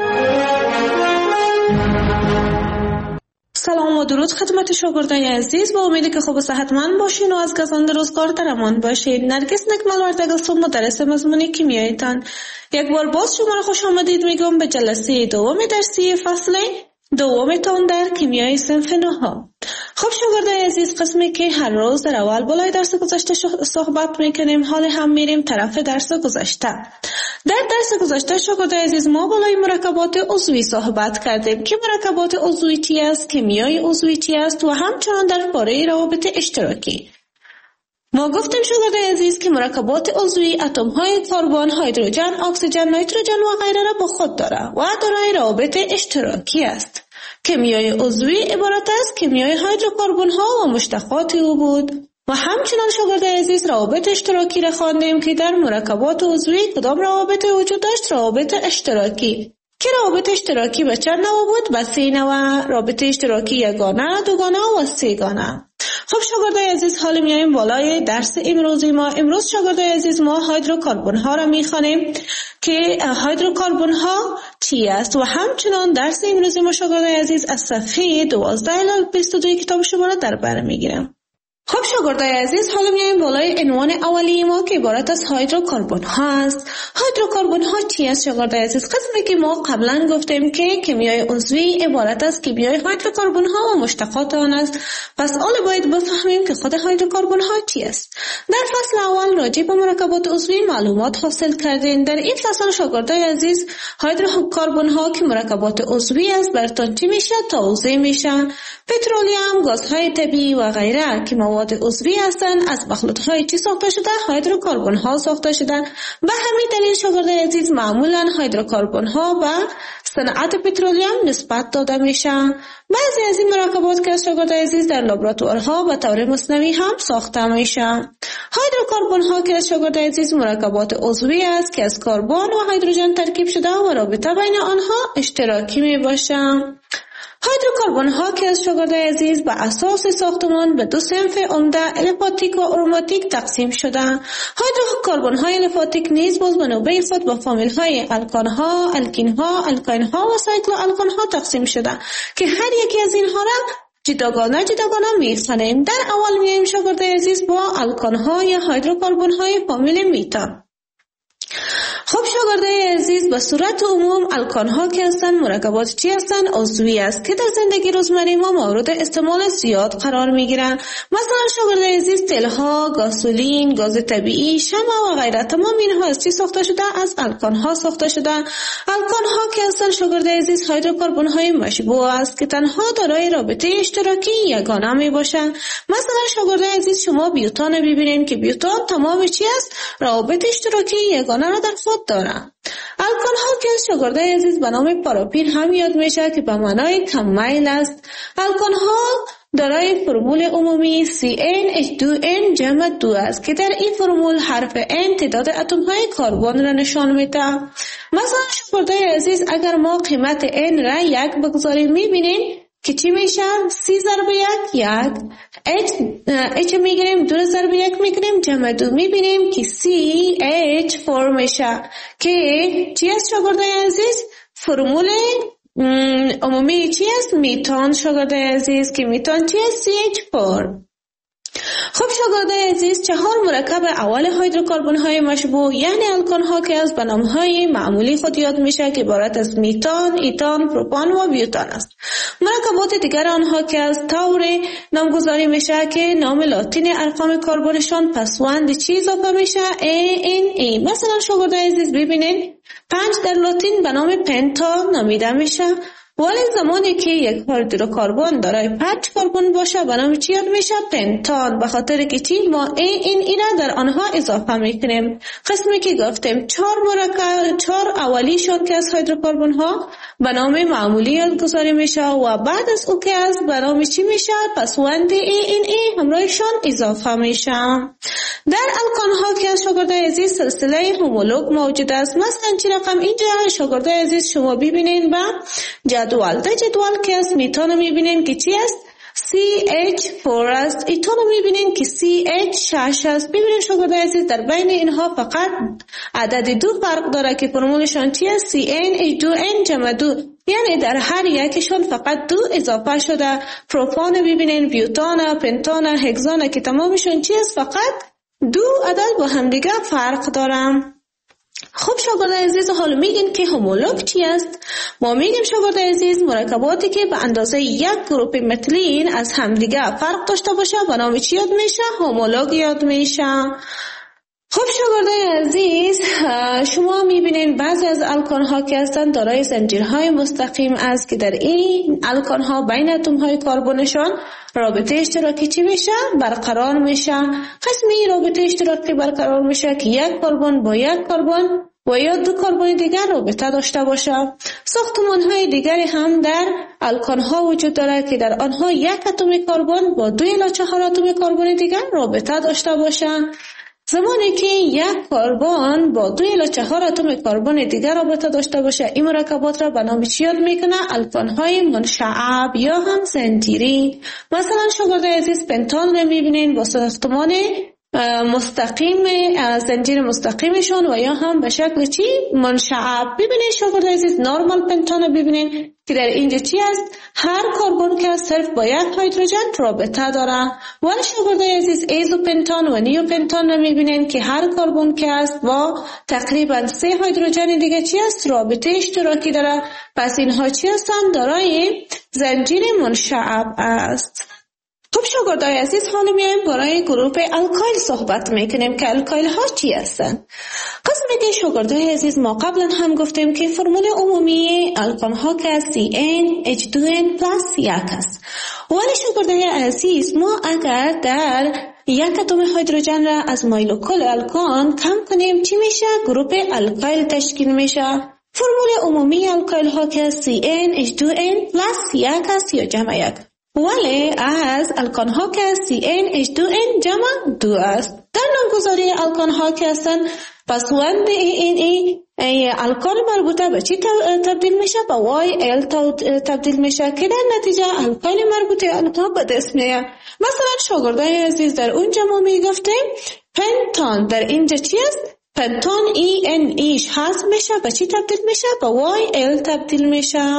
سلام و درود خدمت شاگردان عزیز، با امیدی که خوب و صحتمند باشین و از گزند روزگار در امان باشید. نرگس نکمل وردگستون مدرس مضمون کیمیایتان. یک بار باز شما را خوش آمدید میگم به جلسه دوم درسی فصل دومتان در کیمیای صنف نهم. خب شاگردان عزیز، قسمی که هر روز در اول بالای درس گذشته صحبت میکنیم، حال هم میریم طرف درس گذشته. در درس گذشته شاگردان عزیز ما بالای مرکبات عضوی صحبت کردیم که مرکبات عضوی چی است، کیمیای عضوی چی است و همچنان درباره روابط اشتراکی. ما گفتیم شاگردان عزیز که مرکبات عضوی اتم های کربن، هیدروژن، اکسیژن، نیتروژن و غیره را با خود داره و دارای روابط اشتراکی است. کیمیای عضوی عبارت است کیمیای هیدروکربن ها و مشتقات او بود. و همچنان شاگردان عزیز روابط اشتراکی را خواندیم که در مرکبات عضوی کدام روابط وجود داشت؟ روابط اشتراکی. که روابط اشتراکی به چند نوع بود؟ به سه نوع. رابطه اشتراکی یگانه، دوگانه و سه‌گانه. خب شاگردان عزیز، حالا میایم بالای درس امروزی ما. امروز شاگردان عزیز ما هیدروکربن ها را میخوانیم که هیدروکربن ها چی است و همچنان درس امروزی ما شاگردان عزیز از صفحه دوازده الی بیست و دو کتاب شما را در بر میگیرم. خب شاگردان عزیز، حالا میایم بالای عنوان اولی ما که عبارت از هیدروکربن ها است. هیدروکربن ها چی است شاگردان عزیز؟ قسمی که ما قبلا گفتیم که کیمیای عضوی عبارت از کیمیای هیدروکربن ها و مشتقات آن است. پس حالا باید بفهمیم که خود هیدروکربن ها چی است. در فصل اول راجع به مرکبات عضوی معلومات حاصل کردین. در این فصل شاگردان عزیز هیدروکربن ها که مرکبات عضوی است براتون چی میشه؟ توضیح میشه. پترولیوم، گازهای طبیعی و غیره که مواد عضوی هستند از مخلوطهای چی ساخته شده؟ هیدروکربن ها ساخته شده. به همین دلیل شاگردان عزیز معمولا هیدروکربن ها به صنعت پترولیوم نسبت داده میشه. بعضی از این مرکبات که شاگردان عزیز در لابراتوارها به طور مصنوعی هم ساخته میشه. هیدروکربن ها که شاگردان عزیز مرکبات عضوی است که از کربن و هیدروژن ترکیب شده و رابطه بین آنها اشتراکی می باشه. هیدروکربن ها که از شاگردان عزیز به اساس ساختمان به دو صنف عمده الیفاتیک و اروماتیک تقسیم شده. هیدروکربن های الیفاتیک نیز باز به نوبه خود با فامیل های الکان ها، الکین ها، الکاین ها و سایکلو الکان ها تقسیم شده که هر یکی از اینها را جداگانه جداگانه میخوانیم. در اول میایم شاگردان عزیز با الکان ها یا هیدروکربن های فامیل میتان. خب شاگردان عزیز، به صورت عموم الکان ها که هستن مرکبات چی هستن؟ عضوی است که در زندگی روزمره ما مورد استعمال زیاد قرار می گیرن. مثلا شاگردان عزیز تیل ها، گازولین، گاز طبیعی، شمع و غیره تمام اینها از چی ساخته شده؟ از الکان ها ساخته شده. الکان ها که هستن شاگردان عزیز هیدروکربن های مشبوع است که تنها دارای رابطه اشتراکی یگانه می باشند. مثلا شاگردان عزیز شما بیوتان ببینید که بیوتان تمام چی است؟ روابط اشتراکی یگانه را در خود دارند. الکان ها که شاگردان عزیز به نام پاراپین هم یاد میشه که به معنای کم میل است. الکان ها دارای فرمول عمومی سی ان اچ دو ان جمع دو است که در این فرمول حرف N تعداد اتم های کربن را نشان میده. مثلا شاگردان عزیز اگر ما قیمت N را یک بگذاریم میبینیم که چی میشه؟ سی ضرب یک یک. اچ اچ میگیریم دو ضرب یک میگیریم جمع دو میبینیم که سی اچ فور میشه که چی است شاگردان عزیز؟ فرمول عمومی چی است؟ میتان شاگردان عزیز که میتان چی است؟ سی اچ فور. خب شاگردان عزیز چهار مرکب اول هیدروکربن های مشبوع یعنی الکان ها که از به نام های معمولی خود یاد میشه که عبارت از میتان، ایتان، پروپان و بیوتان است. مرکبات دیگر آنها که از طور نامگذاری میشه که نام لاتین ارقام کربنشان پسوند چی اضافه میشه؟ ای این ای. مثلا شاگردان عزیز ببینید پنج در لاتین به نام پنتا نامیده میشه. ولی زمانی که یک هیدروکربن دارای پنج کربن باشه به نام چی یاد میشه؟ پنتان. به خاطر که چی؟ ما ای این ای را در آنها اضافه میکنیم. قسمی که گفتیم چهار مرکب چهار اولیشون که از هیدروکربن ها به نام معمولی یادگذاری میشه و بعد از او که از به نام چی میشه؟ پسوند ای این ای همراهشان اضافه میشه. در الکان ها که از شاگردان عزیز سلسله هومولوگ موجود است. مثلا چی رقم اینجا شاگردان عزیز شما ببینید با جدول. در جدول که از میتان میبینید که چی است؟ سی اچ چهار است. ایتون رو میبینین که سی اچ شش است. ببینین شاگردای عزیز در بین اینها فقط عدد دو فرق داره که فرمولشان چیه؟ سی ان اچ دو ان جمع دو، یعنی در هر یکشون فقط دو اضافه شده. پروپان ببینین، بیوتان، پنتان، هگزان که تمامشون چیست؟ فقط دو عدد با هم دیگه فرق دارن. خب شاگردای عزیز حالا میگین که هومولوگ چی است؟ ما میگیم شاگردای عزیز مرکباتی که به اندازه یک گروپ متلین از همدیگه فرق داشته باشه به نام چی یاد میشه؟ هومولوگ یاد میشه. خب شاگردای عزیز شما میبینین بعضی از الکان ها که هستند دارای زنجیرهای مستقیم است که در این الکان ها بین اتم های کربنشان رابطه اشتراکی چی میشه؟ برقرار میشه. قسمی رابطه اشتراکی برقرار میشه که یک کربن با یک کربن و یا دو کربن دیگر رابطه داشته باشه. ساختمان های دیگری هم در الکان ها وجود داره که در آنها یک اتم کربن با دو الی چهار اتم کربن دیگر رابطه داشته باشه. زمانی که یک کربن با دو الی چهار اتم کربن دیگر رابطه داشته باشه این مرکبات را به نام چی یاد میکنه؟ الکان های منشعب یا هم زنجیری. مثلا شاگردای عزیز پنتان رو میبینین با ساختمان مستقیم زنجیر مستقیمشون و یا هم به شکل چی؟ منشعب. ببینین شاگردای عزیز نورمال پنتان رو ببینین که در اینجا چی است؟ هر کربن که صرف با یک هیدروژن رابطه داره. ولی شاگردای عزیز ایزوپنتان و نیوپنتان رو میبینین که هر کربن که است با تقریبا سه هیدروژن دیگه چی است؟ رابطه اشتراکی داره. پس اینها چی هستند؟ دارای زنجیر منشعب است. خب شاگردای عزیز حالا میایم برای گروه الکایل صحبت میکنیم که الکایل ها چی هستن. قسمی که شاگردای عزیز ما قبلا هم گفتیم که فرمول عمومی الکان ها که سی ان اچ دو ان پلاس یک است. ولی شاگردای عزیز ما اگر در یک اتم هیدروژن را از مایلوکل الکان کم کنیم چی میشه؟ گروه الکایل تشکیل میشه. فرمول عمومی الکایل ها که سی ان اچ دو ان پلاس یک است یا جمع یک. ولی از الکان ها که سی ان اچ دو ان جمع دو است. در نامگذاری الکان ها که هستن پسوند ای ان ای الکان مربوطه به چی تبدیل میشه؟ به وای ال تبدیل میشه که در نتیجه الکان مربوطه آنها به دست میاد. مثلا شاگردای عزیز در اونجا ما میگفتیم پنتان در اینجا چی است؟ پنتان ای ان ایش حذف میشه به چی تبدیل میشه؟ به وای ال تبدیل میشه.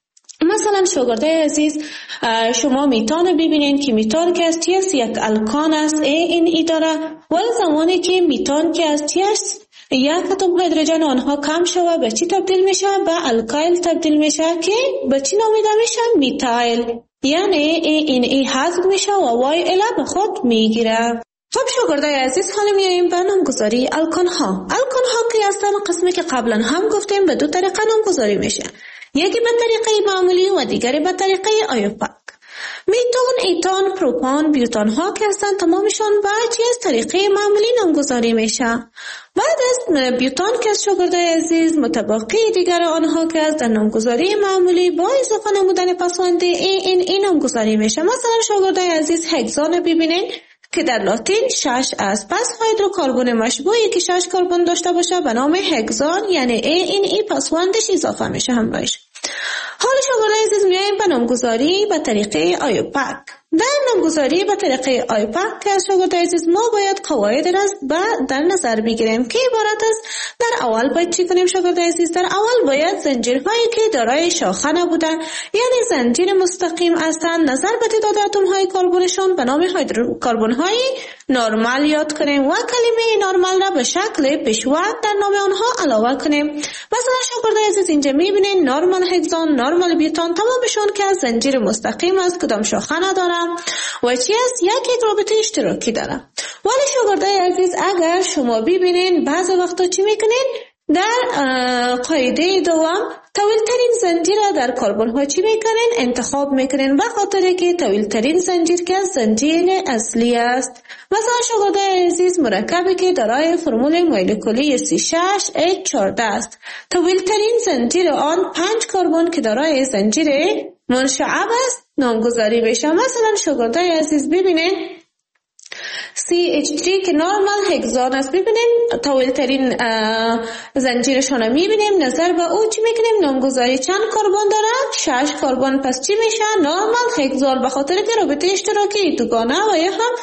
مثلا شاگردای عزیز شما میتان ببینین که میتان که از چی است؟ یک الکان است ای این ای داره. ولی زمانی که میتان که از چی است؟ یک اتم هیدروژن آنها کم شوه به چی تبدیل میشه؟ به الکایل تبدیل میشه که به چی نامیده میشه؟ میتایل. یعنی ای این ای حذف میشه و وای ال به خود میگیره. خب شاگردای عزیز حالا میایم به نامگذاری الکان ها. الکان ها که هستن قسمی که قبلا هم گفتیم به دو طریقه نامگذاری میشه. یکی به طریقه معمولی و دیگری به طریقه آیوپاک. میتون، ایتان، پروپان، بیوتان ها که هستن تمامشان به چی از طریقه معمولی نامگذاری میشه. بعد از بیوتان که از شاگردای عزیز متبقی دیگر آنها که از در نامگذاری معمولی با اضافه نمودن پسوند ای این ای نامگذاری میشه. مثلا شاگردای عزیز هگزان ببینین که در لاتین شش است. پس هیدروکربن مشبوعی که شش کربن داشته باشه به نام هگزان یعنی ای این ای پسوندش اضافه میشه همراهش. حالا شاگردای عزیز میایم به نامگذاری به طریقه آیوپاک. در نامگذاری به طریقه آیوپاک که از شاگردای عزیز ما باید قواعد را در نظر بگیریم که عبارت است. در اول باید چی کنیم شاگردای عزیز؟ در اول باید زنجیرهایی که دارای شاخه نبودن یعنی زنجیر مستقیم هستند نظر به تعداد اتم های کربنشون به نام هیدروکربن های نرمال یاد کنیم و کلمه نرمال را به شکل پیشوند در نام آنها علاوه کنیم. مثلا شاگردای عزیز اینجا میبینید نرمال هگزان، نرمال بیوتان تمامشون که از زنجیر مستقیم است کدام شاخه نداره و چی است؟ یک رابطه اشتراکی داره. ولی شاگردای عزیز اگر شما ببینین بعضی وقتا چی میکنین؟ در قاعده دوم طویل ترین زنجیر در کربن ها چی میکنین؟ انتخاب میکنین به خاطر که طویل ترین زنجیر که زنجیر اصلی است. مثلا شاگردای عزیز مرکبی که دارای فرمول مولکولی سی شش اچ چهارده است. طویل ترین زنجیر آن پنج کربن که دارای زنجیر منشعب است نامگذاری بشه. مثلا شاگردای عزیز ببینین سی اچ سه که نورمال هگزان است. ببینیم طویل ترین زنجیرشون رو میبینیم نظر به او چی میکنیم؟ نامگذاری چند کربن داره؟ شش کربن. پس چی میشه؟ نورمال هگزال، به خاطر که رابطه اشتراکی دوگانه و یا هم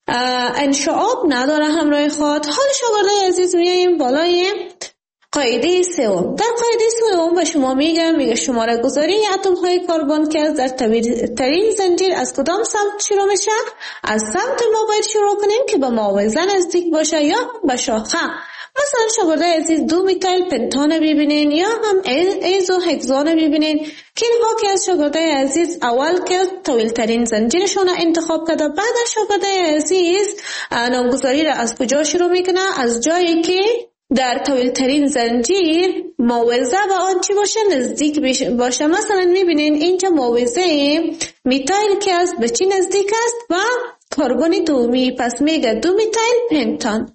انشعاب نداره همراه خود. حال شاگردای عزیز میاییم بالای قاعده سوم. در قاعده سوم به شما میگه میگه شماره گذاری اتم های کربن که در طویل ترین زنجیر از کدام سمت شروع میشه؟ از سمت ما باید شروع کنیم که به معاوضه نزدیک باشه یا به شاخه. مثلا شاگردای عزیز دو میتایل پنتان ببینین یا هم ایزو هگزان ببینین که اینها که از شاگردای عزیز اول که طویل ترین زنجیرشون انتخاب کرده، بعد از شاگردای عزیز نامگذاری را از کجا شروع میکنه؟ از جایی که در طویل ترین زنجیر معاوضه با آن چی باشه؟ نزدیک باشه. مثلا میبینین اینجا معاوضه میتایل که است به چی نزدیک است؟ و کربن دومی. پس میگه دو میتایل پنتان.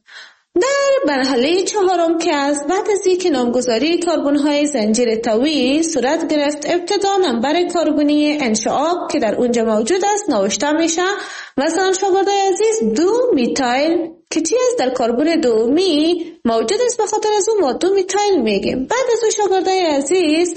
در مرحله چهارم که است بعد از اینکه نامگذاری کربن های زنجیر طویل صورت گرفت، ابتدا نمبر کربنی انشعاب که در اونجا موجود است نوشته میشه. مثلا شاگردای عزیز دو میتایل که چی است؟ در کربن دومی موجود است، به خاطر از اون ما دو میتایل میگیم. بعد از اون شاگردای عزیز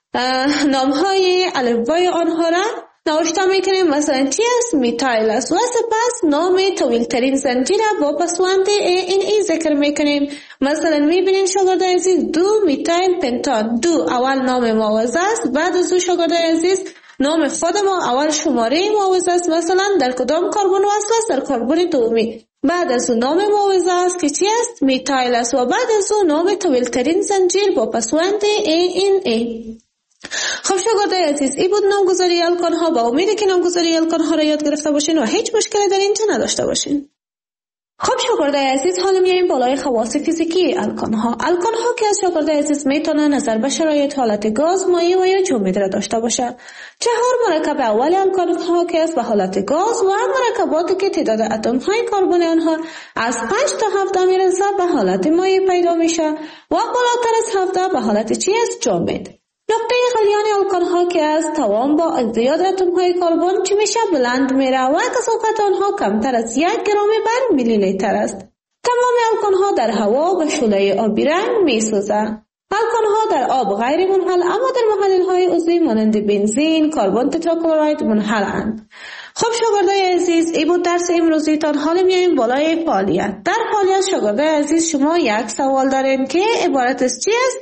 نام های الفبای آنها را نوشته میکنیم. مثلا چی است؟ میتایل است و سپس نام طویل ترین زنجیر با پسوند این ای ذکر میکنیم. مثلا میبینین شاگردای عزیز دو میتایل پنتان. دو اول نام معاوضه است، بعد از اون شاگردای عزیز نام خود ما اول شماره معاوضه است. مثلا در کدام کربن وصل است؟ در کربن دومی. بعد از اون نام معاوضه است که چی است؟ میتایل است و بعد از اون نام طویل ترین زنجیر با پسوند این ای. خب شاگردای عزیز این بود نامگذاری الکان ها. با امیده که نامگذاری الکان ها را یاد گرفته باشین و هیچ مشکلی در اینجا نداشته باشین. خب شاگردای عزیز حالا میایم بالای خواص فیزیکی الکان ها. الکان ها که از شاگردای عزیز میتونه نظر به شرایط حالت گاز، مایع و یا جامد را داشته باشه. چهار مرکب اول الکان ها که از به حالت گاز و مرکباتی که تعداد اتم های کربن آنها از پنج تا هفت میرسه به حالت مایع پیدا میشه و بالاتر از هفت به حالت چی است؟ جامد. نقطه غلیان الکان ها که از توان با ازدیاد اتم های کربن چی میشه؟ بلند میره و کثافت آنها کمتر از یک گرم بر میلی لیتر است. تمام الکان ها در هوا و شعله آبی رنگ میسوزه. الکان ها در آب غیر منحل اما در محلل های عضوی مانند بنزین، کربن تتراکلورید منحلند. خب شاگردای عزیز این بود درس امروزیتان. حالا میایم بالای فعالیت. در فعالیت شاگردای عزیز شما یک سوال دارین که عبارت از چی است؟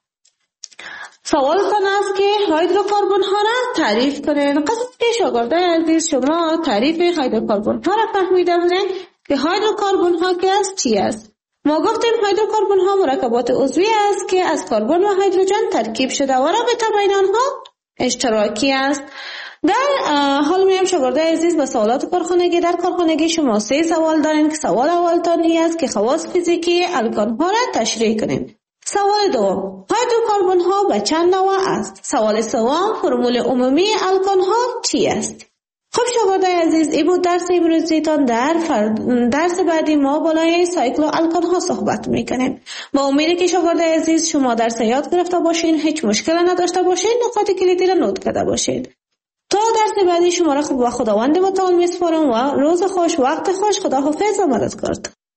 سوالتان است که هیدروکربن ها را تعریف کنین. قصد که شاگردای عزیز شما تعریف هیدروکربن ها را فهمیده بودین که هیدروکربن ها که است چی است؟ ما گفتیم هیدروکربن ها مرکبات عضوی است که از کربن و هیدروژن ترکیب شده و رابطه بین آنها اشتراکی است. در حال میام شاگردای عزیز به سوالات کارخانگی. در کارخانگی شما سه سوال دارین که سوال اولتان این است که خواص فیزیکی الکان ها را تشریح کنین. سوال دوم هیدروکربن ها به چند نوع است؟ سوال سوم فرمول عمومی الکان ها چی است؟ خب شاگردای عزیز این بود درس امروزیتان. در درس بعدی ما بالای سایکل الکان ها صحبت میکنیم. با امیدی که شاگردای عزیز شما درس یاد گرفته باشین، هیچ مشکل نداشته باشین، نکات کلیدی را نوت کرده باشین. تا درس بعدی شما را خوب و خداوند متعال میسپارم و روز خوش، وقت خوش، خداحافظ و مددکار.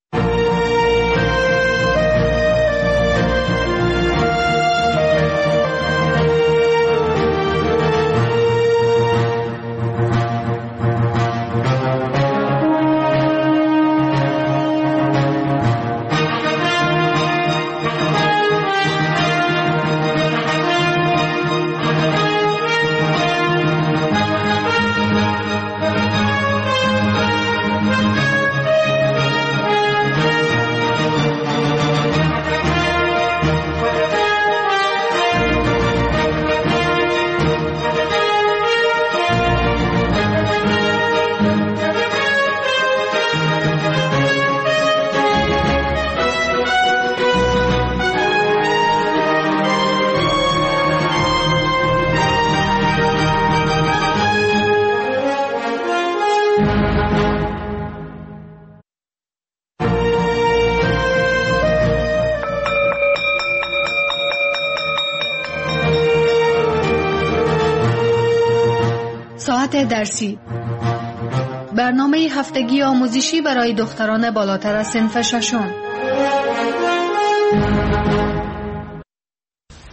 ساعت درسی، برنامه هفتگی آموزشی برای دختران بالاتر از صنف ششم. سلام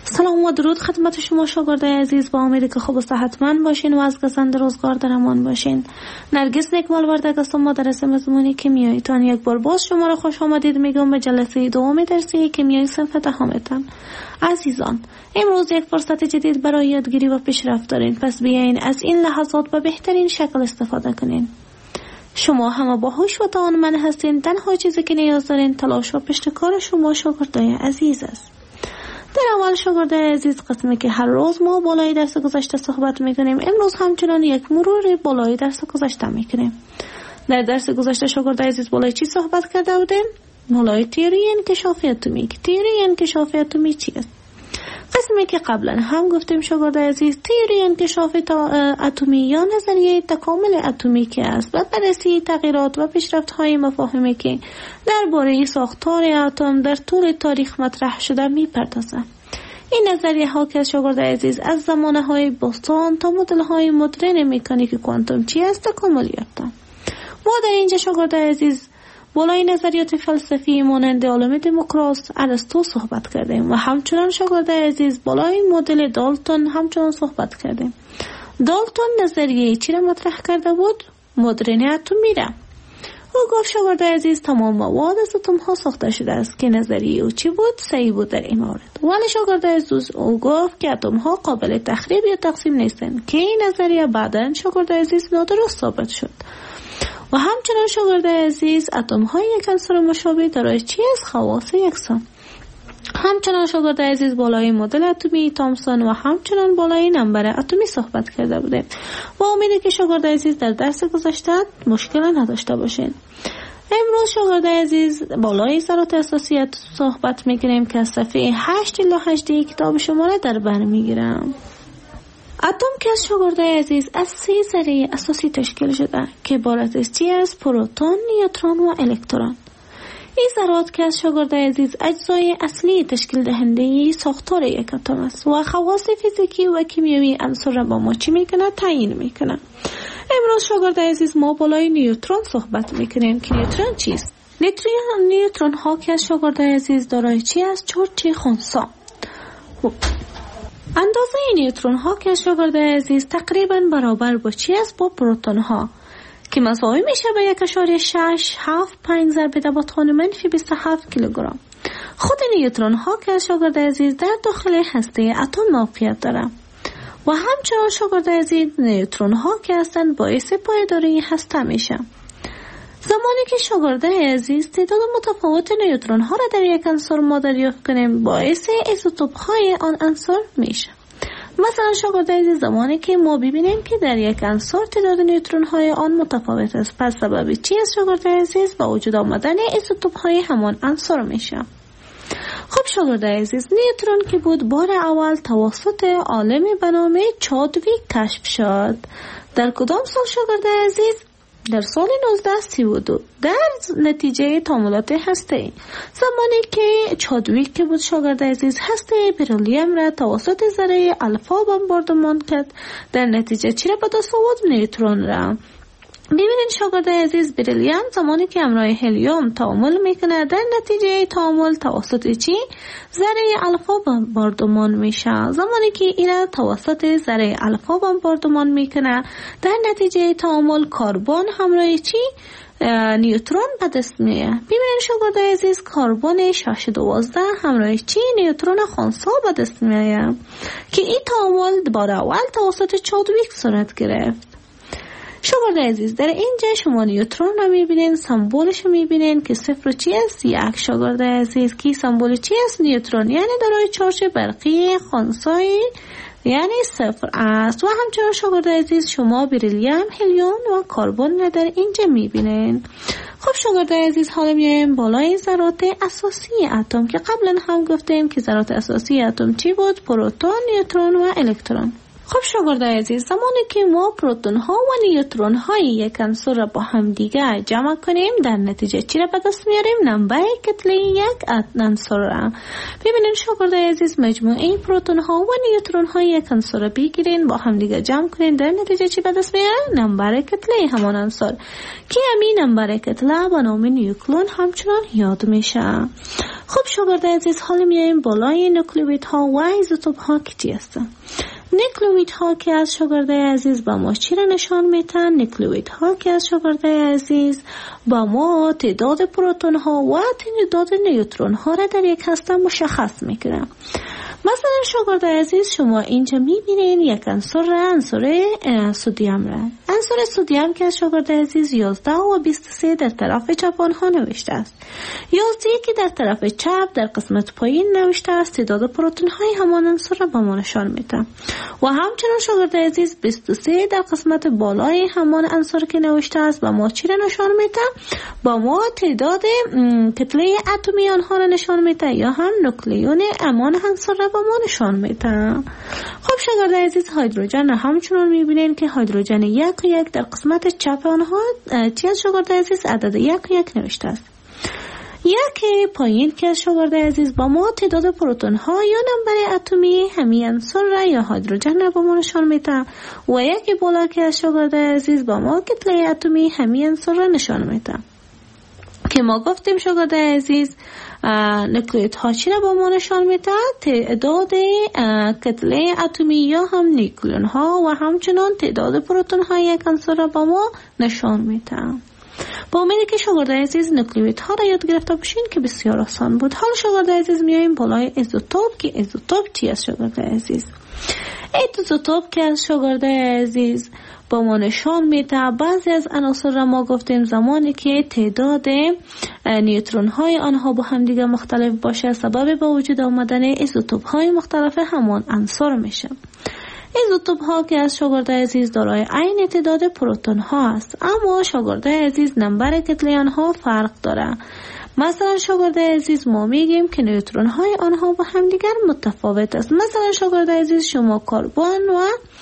و درود خدمت شما شاگردای عزیز، با امید که خوب و صحتمند باشین و از گزند روزگار در امان باشین. نرگس نکمال وردگ هستم، مدرس مضمون کیمیاییتان. یک بار باز شما را خوش آمدید میگم به جلسه دوم درسی کیمیای صنف دهمتان. عزیزان، امروز یک فرصت جدید برای یادگیری و پیشرفت دارین، پس بیاین از این لحظات به بهترین شکل استفاده کنین. شما همه باهوش و توانمند هستین، تنها چیزی که نیاز دارین تلاش و پشتکار شما شاگردای عزیز است. در اول شاگردای عزیز، قسمی که هر روز ما بالای درس گذشته صحبت میکنیم، امروز همچنان یک مرور بالای درس گذشته میکنیم. در درس گذشته شاگردای عزیز بالای چی صحبت کرده بودیم؟ بالای تئوری انکشاف اتمی. تئوری انکشاف اتمی چی است؟ قسمی که قبلا هم گفتیم شاگردای عزیز، تئوری انکشاف اتمی یا نظریه تکامل اتمی که است و بررسی تغییرات و پیشرفت‌های مفاهیمی که درباره ساختار اتم در طول تاریخ مطرح شده می‌پردازد. این نظریه ها که شاگردای عزیز از زمانه‌های باستان تا مدل‌های مدرن مکانیک کوانتوم چی است تکامل یافتند. ما در اینجا شاگردای عزیز بالای نظریات فلسفی مانند عالم دموکراس، ارسطو صحبت کردیم و همچنان شاگردای عزیز بالای مدل دالتون همچنان صحبت کردیم. دالتون نظریه چی را مطرح کرده بود؟ مدرن اتمی را. او گفت شاگردای عزیز تمام مواد از اتم ها ساخته شده است که نظریه او چی بود؟ صحیح بود در این مورد. ولی شاگردای عزیز او گفت که اتم ها قابل تخریب یا تقسیم نیستند که این نظریه بعداً شاگردای عزیز نادرست ثابت شد. و همچنان شاگردای عزیز اتم های یک عنصر مشابه دارای چی است؟ خواص یکسان. همچنان شاگردای عزیز بالای مدل اتمی تامسون و همچنان بالای نمبر اتمی صحبت کرده بودیم و امیده که شاگردای عزیز در درس گذشته مشکل نداشته باشین. امروز شاگردای عزیز بالای ذرات اساسی صحبت میکنیم که از صفحه هشت الی هشت کتاب شما را در بر میگیرم. اتم که از شاگردای عزیز از سه ذره اساسی تشکیل شده که عبارت از چی است؟ پروتون، نیوترون و الکترون. این ذرات که از شاگردای عزیز اجزای اصلی تشکیل دهنده ساختار یک اتم است و خواص فیزیکی و کیمیایی عنصر را با ما چی میکنه؟ تعیین میکنه. امروز شاگردای عزیز ما بالای نیوترون صحبت میکنیم که نیوترون چیست؟ نیوترون نیوترون ها که از شاگردای عزیز دارای چی است؟ چارج خنثی. اندازه نیوترون ها که شاگردای عزیز تقریبا برابر با چی است؟ با پروتون ها که مساوی میشه به یک اشاریه شش هفت پنج ضرب در توان منفی بیست و هفت کیلوگرم. خود نیوترون ها که شاگردای عزیز در داخل هسته اتم موقعیت داره و همچنان شاگردای عزیز نیوترون ها که هستند باعث پایداری هسته میشه. زمانی که شاگردای عزیز تعداد متفاوت نیوترون ها را در یک عنصر ما دریافت کنیم، باعث ایزوتوپ های آن عنصر میشه. مثلا شاگردای عزیز زمانی که ما ببینیم که در یک عنصر تعداد نیوترون های آن متفاوت است، پس سبب چی است شاگردای عزیز؟ با وجود آمدن ایزوتوپ های همان عنصر میشه. خب شاگردای عزیز، نیوترون که بود بار اول توسط عالمی به نام چادویک کشف شد. در کدام سال شاگردای عزیز؟ در سال نوزده سی و دو در نتیجه تعاملات هسته‌ای. زمانی که چادویک که بود شاگردای عزیز هسته بریلیوم را توسط ذره الفا بمباردمان کرد، در نتیجه چی را به دست آورد؟ نیوترون را. ببینید شاگردای عزیز، بریلیوم زمانی که همراه هلیوم تعامل میکنه، در نتیجه تعامل توسط چی؟ ذره الفا بمباردمان میشه. زمانی که این توسط ذره الفا بمباردمان میکنه، در نتیجه تعامل کربن همراه چی؟ نیوترون به دست میاد. ببینید شاگردای عزیز، کربن شش دوازده همراه چی؟ نیوترون خنثی به دست میاد که این تعامل بار اول توسط چادویک صورت گرفت. شاگردای عزیز، در اینجا شما نیوترون رو میبینین، سمبولش رو میبینین که صفر چی است؟ یک. شاگردای عزیز، کی سمبول چی است؟ نیوترون، یعنی دارای چارج برقی خنثی یعنی صفر است. و همچنان شاگردای عزیز شما بریلیوم، هلیوم و کربن رو در اینجا میبینین. خب شاگردای عزیز، حالا میایم بالای ذرات اساسی اتم که قبلا هم گفتیم که ذرات اساسی اتم چی بود؟ پروتون، نیوترون و الکترون. خب شاگرد عزیز، زمانی که ما پروتون ها و نیوترون های یک عنصر را با هم دیگه جمع کنیم، در نتیجه چی را به دست میاریم؟ نمبر کتله یک عنصر را. ببینید شاگرد عزیز، مجموعه پروتون ها و نیوترون های یک عنصر را بگیرین با هم دیگه جمع کنین، در نتیجه چی به دست میاریم؟ نمبر کتله همان عنصر که همین نمبر کتله با نام نیوکلون همچنان یاد میشه. خب شاگرد عزیز، حالا میایم بالای نوکلئیدها و ایزوتوپ ها که چی هستن؟ نوکلئیدها که از شاگرد عزیز با ما چی را نشان میتن؟ نوکلئیدها که از شاگرد عزیز با ما تعداد پروتون ها و تعداد نیوترون ها را در یک هسته مشخص میکنن. مثلا شاگرد عزیز، شما اینجا میبینین یک عنصر را، عنصر سدیم را. عنصر سدیم که از شاگرد عزیز یازده و بیست و سه در طرف چپ آنها نوشته است. یازده که در طرف چپ در قسمت پایین نوشته است تعداد پروتون های همان عنصر را با ما نشان میده. و همچنان شاگرد عزیز بیست و سه در قسمت بالای همان عنصر که نوشته است با ما چی را نشان میده؟ با ما تعداد کتله اتمی آنها را نشان میده یا هم نوکلیون امان عنصر را با ما نشان میده. خب شاگرد عزیز، هیدروژن همچنان میبینین که هیدروژن یک و یک در قسمت چپ آنها چی از شاگرد عزیز؟ عدد یک و یک نوشته است. یکی پایین که از شاگرد عزیز با ما تعداد پروتون ها یا نمبر اتمی همین عنصر را یا هیدروژن را با ما نشان میده و یکی بالا که از شاگرد عزیز با ما کتله اتمی همین عنصر را نشان میده. که ما گفتیم شاگرد عزیز، نوکلئیدها چی را با ما نشان میده؟ تعداد کتله اتمی یا هم نیوکلئون ها و همچنان تعداد پروتون های یک عنصر را با ما نشان میده. با امیدی که شاگرد عزیز نوکلئیدها را یاد گرفته باشین که بسیار آسان بود. حالا شاگرد عزیز میاییم بالای ایزوتوپ که ایزوتوپ چی است شاگرد عزیز؟ ایزوتوپ که از شاگرد عزیز با ما نشان میده بعضی از عناصر را ما گفتیم زمانی که تعداد نیوترون های آنها با هم دیگه مختلف باشه سبب به وجود آمدن ایزوتوپ های مختلف همان عنصر میشه. ایزوتوپ ها که از شاگرد عزیز دارای عین تعداد پروتون ها است، اما شاگرد عزیز نمبر کتله آنها فرق داره. مثلا شاگرد عزیز ما میگیم که نیوترون های آنها با هم دیگر متفاوت است. مثلا شاگرد عزیز شما کربن و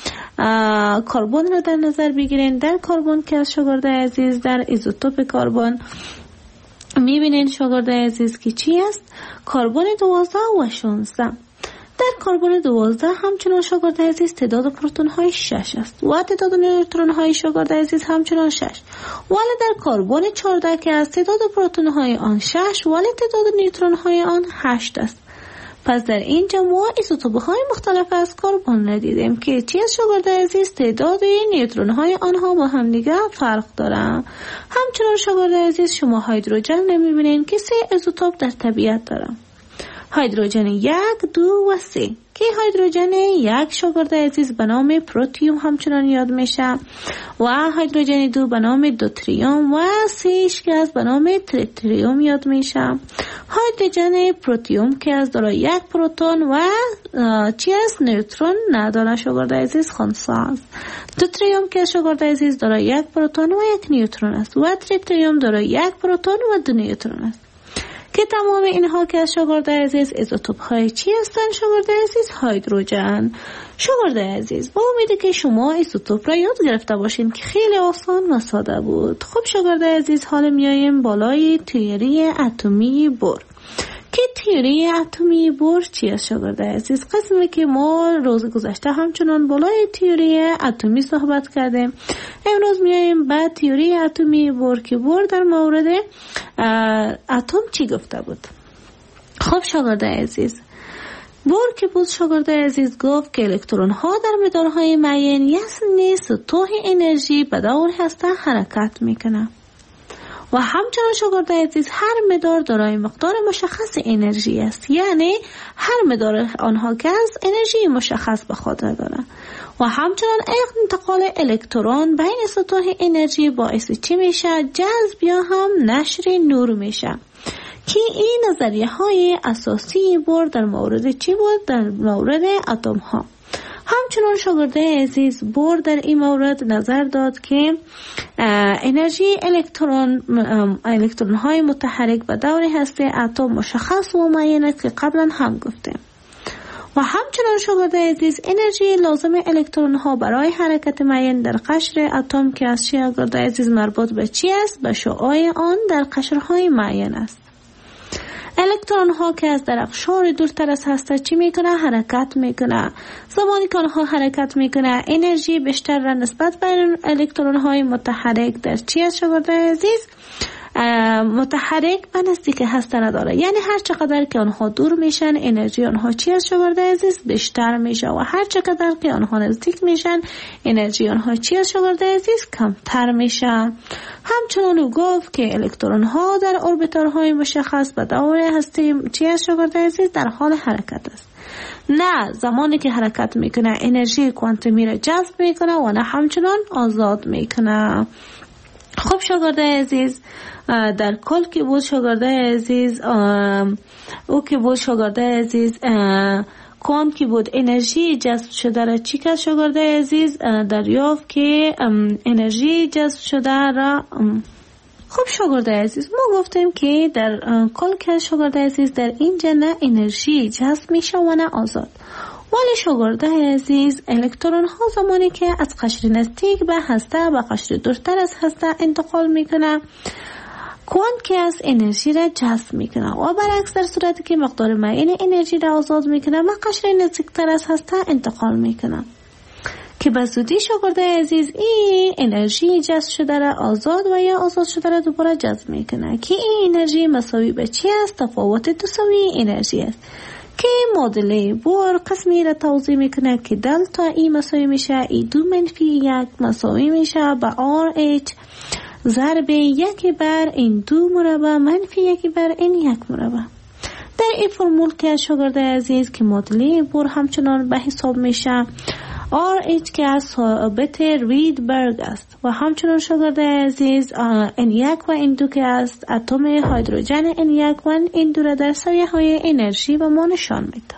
کربن را در نظر بگیرین. در کربن که از شاگرد عزیز در ایزوتوپ کربن میبینین شاگرد عزیز که چی است؟ کربن دوازده و شانزده. در کربن دوازده همچنان شاگرد عزیز تعداد پروتون های شش است و تعداد نیوترون های شاگرد عزیز همچنان شش. ولی در کربن چهارده که از تعداد پروتون های آن شش ولی تعداد نیوترون های آن هشت است. پس در اینجا ما ایزوتوپ های مختلف از کربن را دیدیم که چی از شاگرد عزیز؟ تعداد نیوترون های آنها با هم دیگه فرق دارن. همچنان شاگرد عزیز شما هیدروژن نمیبینین که سه ایزوتوپ در طبیعت دارن. هیدروژن یک، دو و سه که هیدروژن یک شاگرد عزیز به نام پروتیوم همچنان یاد میشه و هیدروژن دو به نام دوتریوم و سهش که از به نام تریتریوم یاد میشه. هیدروژن پروتیوم که از دارای یک پروتون و چی است؟ نیوترون نداره شاگرد عزیز، خنثی است. دوتریوم که شاگرد عزیز دارای یک پروتون و یک نیوترون است و تریتریوم دارای یک پروتون و دو نیوترون است. که تمام اینها که از شاگرد عزیز ایزوتوپ های چی هستن شاگرد عزیز؟ هیدروژن. شاگرد عزیز با امیدی که شما ایزوتوپ را یاد گرفته باشین که خیلی آسان و ساده بود. خب شاگرد عزیز حالا میاییم بالای تئوری اتمی بور. که تئوری اتمی بور چی است شاگرد عزیز؟ قسمی که ما روز گذشته همچنان بالای تئوری اتمی صحبت کردیم. امروز میاییم بعد تئوری اتمی بور که بور در مورد اتم چی گفته بود. خب شاگرد عزیز بور که بود شاگرد عزیز گفت که الکترون ها در مدارهای معین یعنی سطوح انرژی به دور هسته حرکت میکنه و همچنان شاگرد عزیز هر مدار دارای مقدار مشخص انرژی است، یعنی هر مدار آنها که از انرژی مشخص به خود داره و همچنان انتقال الکترون بین سطوح انرژی باعث چی میشه؟ جذب یا هم نشر نور میشه. که این نظریه های اساسی بور در مورد چی بود؟ در مورد اتم ها. همچنان شاگرد عزیز بور در این مورد نظر داد که انرژی الکترون الکترون های متحرک به دور هسته اتم مشخص و معین است که قبلا هم گفتیم و همچنان شاگردای عزیز انرژی لازم الکترون ها برای حرکت معین در قشر اتم که از شاگردای عزیز مربوط به چی است؟ به شعاع آن در قشرهای معین است. الکترون ها که از در اقشار دورتر از هسته چی میکنه؟ حرکت میکنه. زمانی که آنها حرکت میکنه انرژی بیشتر را نسبت به الکترون های متحرک در چی است شاگردای عزیز؟ متحرک به نزدیک هسته نداره. یعنی هر چقدر که آنها دور میشن انرژی آنها چی است شاگردای عزیز؟ بیشتر میشه و هر چقدر که آنها نزدیک میشن انرژی آنها چی است شاگردای عزیز؟ کمتر میشه. همچنان او گفت که الکترون ها در اوربیتال‌های مشخص به دور هسته چی است شاگردای عزیز؟ در حال حرکت است. نه زمانی که حرکت میکنه انرژی کوانتومی را جذب میکنه و نه همچنان آزاد میکنه. خب شاگردای عزیز در کل که بود شاگردای عزیز او که بود شاگردای عزیز کوانت که بود انرژی جذب شده را چی کرد شاگردای عزیز؟ دریافت که انرژی جذب شده را. خب شاگردای عزیز ما گفتیم که در کل که شاگردای عزیز در اینجا نه انرژی جذب میشه و نه آزاد. ولی شاگردای عزیز الکترون ها زمانی که از قشر نزدیک به هسته به قشر دورتر از هسته انتقال میکنه کوانت که از انرژی را جذب میکنه و برعکس در صورتی که مقدار معین انرژی را آزاد میکنه و قشر نزدیکتر از هسته انتقال میکنه که به زودی شاگردای عزیز این انرژی جذب شده را آزاد و یا آزاد شده را دوباره جذب میکنه که این انرژی مساوی به چی است؟ تفاوت دوسوی انرژی است که مدل بور قسمی را توضیح میکنه که دلتا ای مساوی میشه ای دو منفی یک مساوی میشه به آر اچ ضرب یکی بر این دو مربع منفی یکی بر این یک مربع. در این فرمول که شاگردای عزیز که مدل بور همچنان به حساب میشه آر اچ که از ثابت ریدبرگ است و همچنان شاگردای عزیز ان یک و ان دو که است اتم هیدروژن ان یک و ان دو را در سایه های انرژی و ما نشان میده.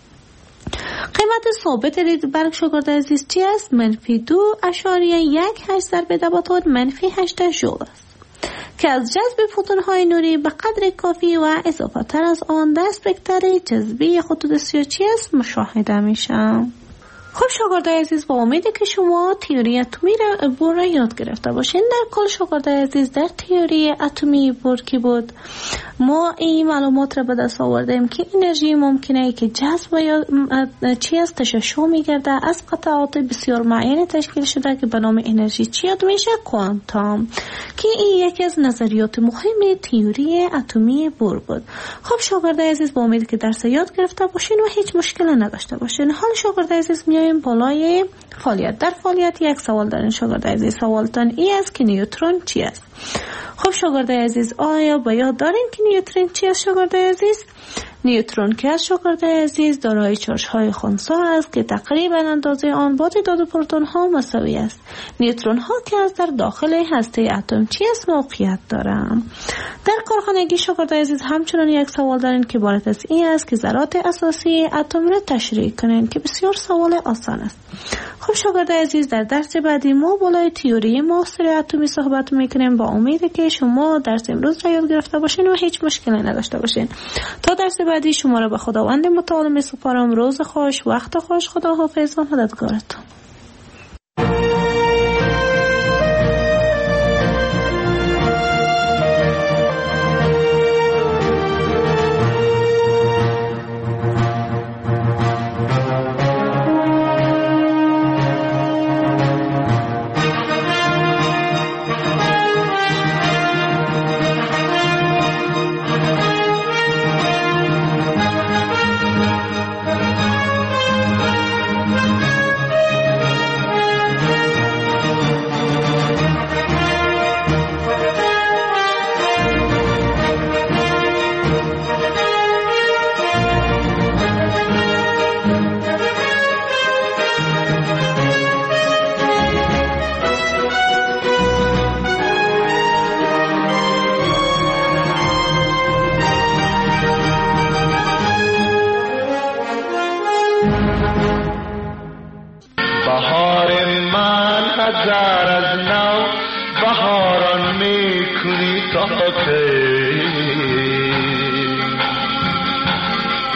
قیمت ثابت ریدبرگ شاگردای عزیز چی است؟ منفی دو اشاریه یک هشت ضرب دواتون منفی هشت ژول است که از جذب فوتون های نوری به قدر کافی و اضافه تر از آن در اسپکتر جذبی خطوط سیاه چی است؟ مشاهده میشه. خب شاگردای عزیز با امیده که شما تئوری اتمی را بور را یاد گرفته باشین. در کل شاگردای عزیز در تئوری اتمی بور کی بود ما این معلومات را به دست آوردیم که انرژی ممکنه که جذب و یا چی است تشعشع میگرده از قطعات بسیار معین تشکیل شده که به نام انرژی چی یاد میشه؟ کوانتوم، که این یکی از نظریات مهم تئوری اتمی بور بود. خب شاگردای عزیز با امید که درس یاد گرفته باشین و هیچ مشکلی نداشته باشین. حال شاگردای عزیز میایم بالای فعالیت. در فعالیت یک سوال دارین شاگردای عزیز. سوالتان این است که نیوترون چی است؟ خب شاگردای عزیز آیا با یاد دارین که نیوترون چی است شاگردای عزیز؟ نیوترون که از شاگردای عزیز دارای چارج های خنثی است که تقریبا اندازه آن با تعداد پروتون ها مساوی است. نیوترون ها که از در داخل هسته اتم چی است موقعیت دارند؟ در کارخانگی شاگردای عزیز همچنان یک سوال دارین که عبارت از این است که ذرات اساسی اتم را تشریح کنین که بسیار سوال آسان است. خب شاگردای عزیز در درس بعدی ما بالای تئوری معاصر اتمی صحبت میکنیم با امید که شما درس امروز را یاد گرفته باشین و هیچ مشکلی نداشته باشین. تا درس بعدی شما را به خداوند متعال میسپارم. روز خوش، وقت خوش، خداحافظ و مددگارتون.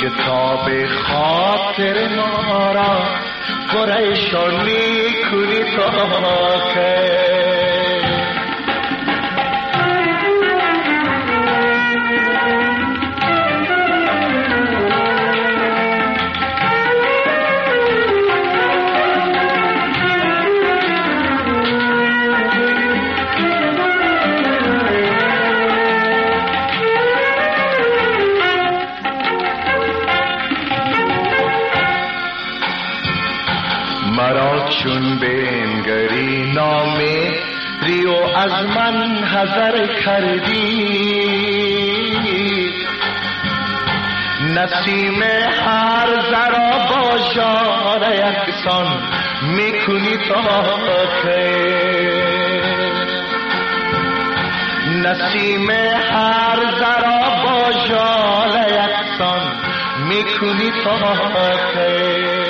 کتاب خاطر ما را پریشانی کنی تا که مرا چون بنگری نامه ریو از من حذر کردی نسیم هر ذرا با جان یکسان میکنی تا که نسیم هر ذرا با جان یکسان میکنی تا که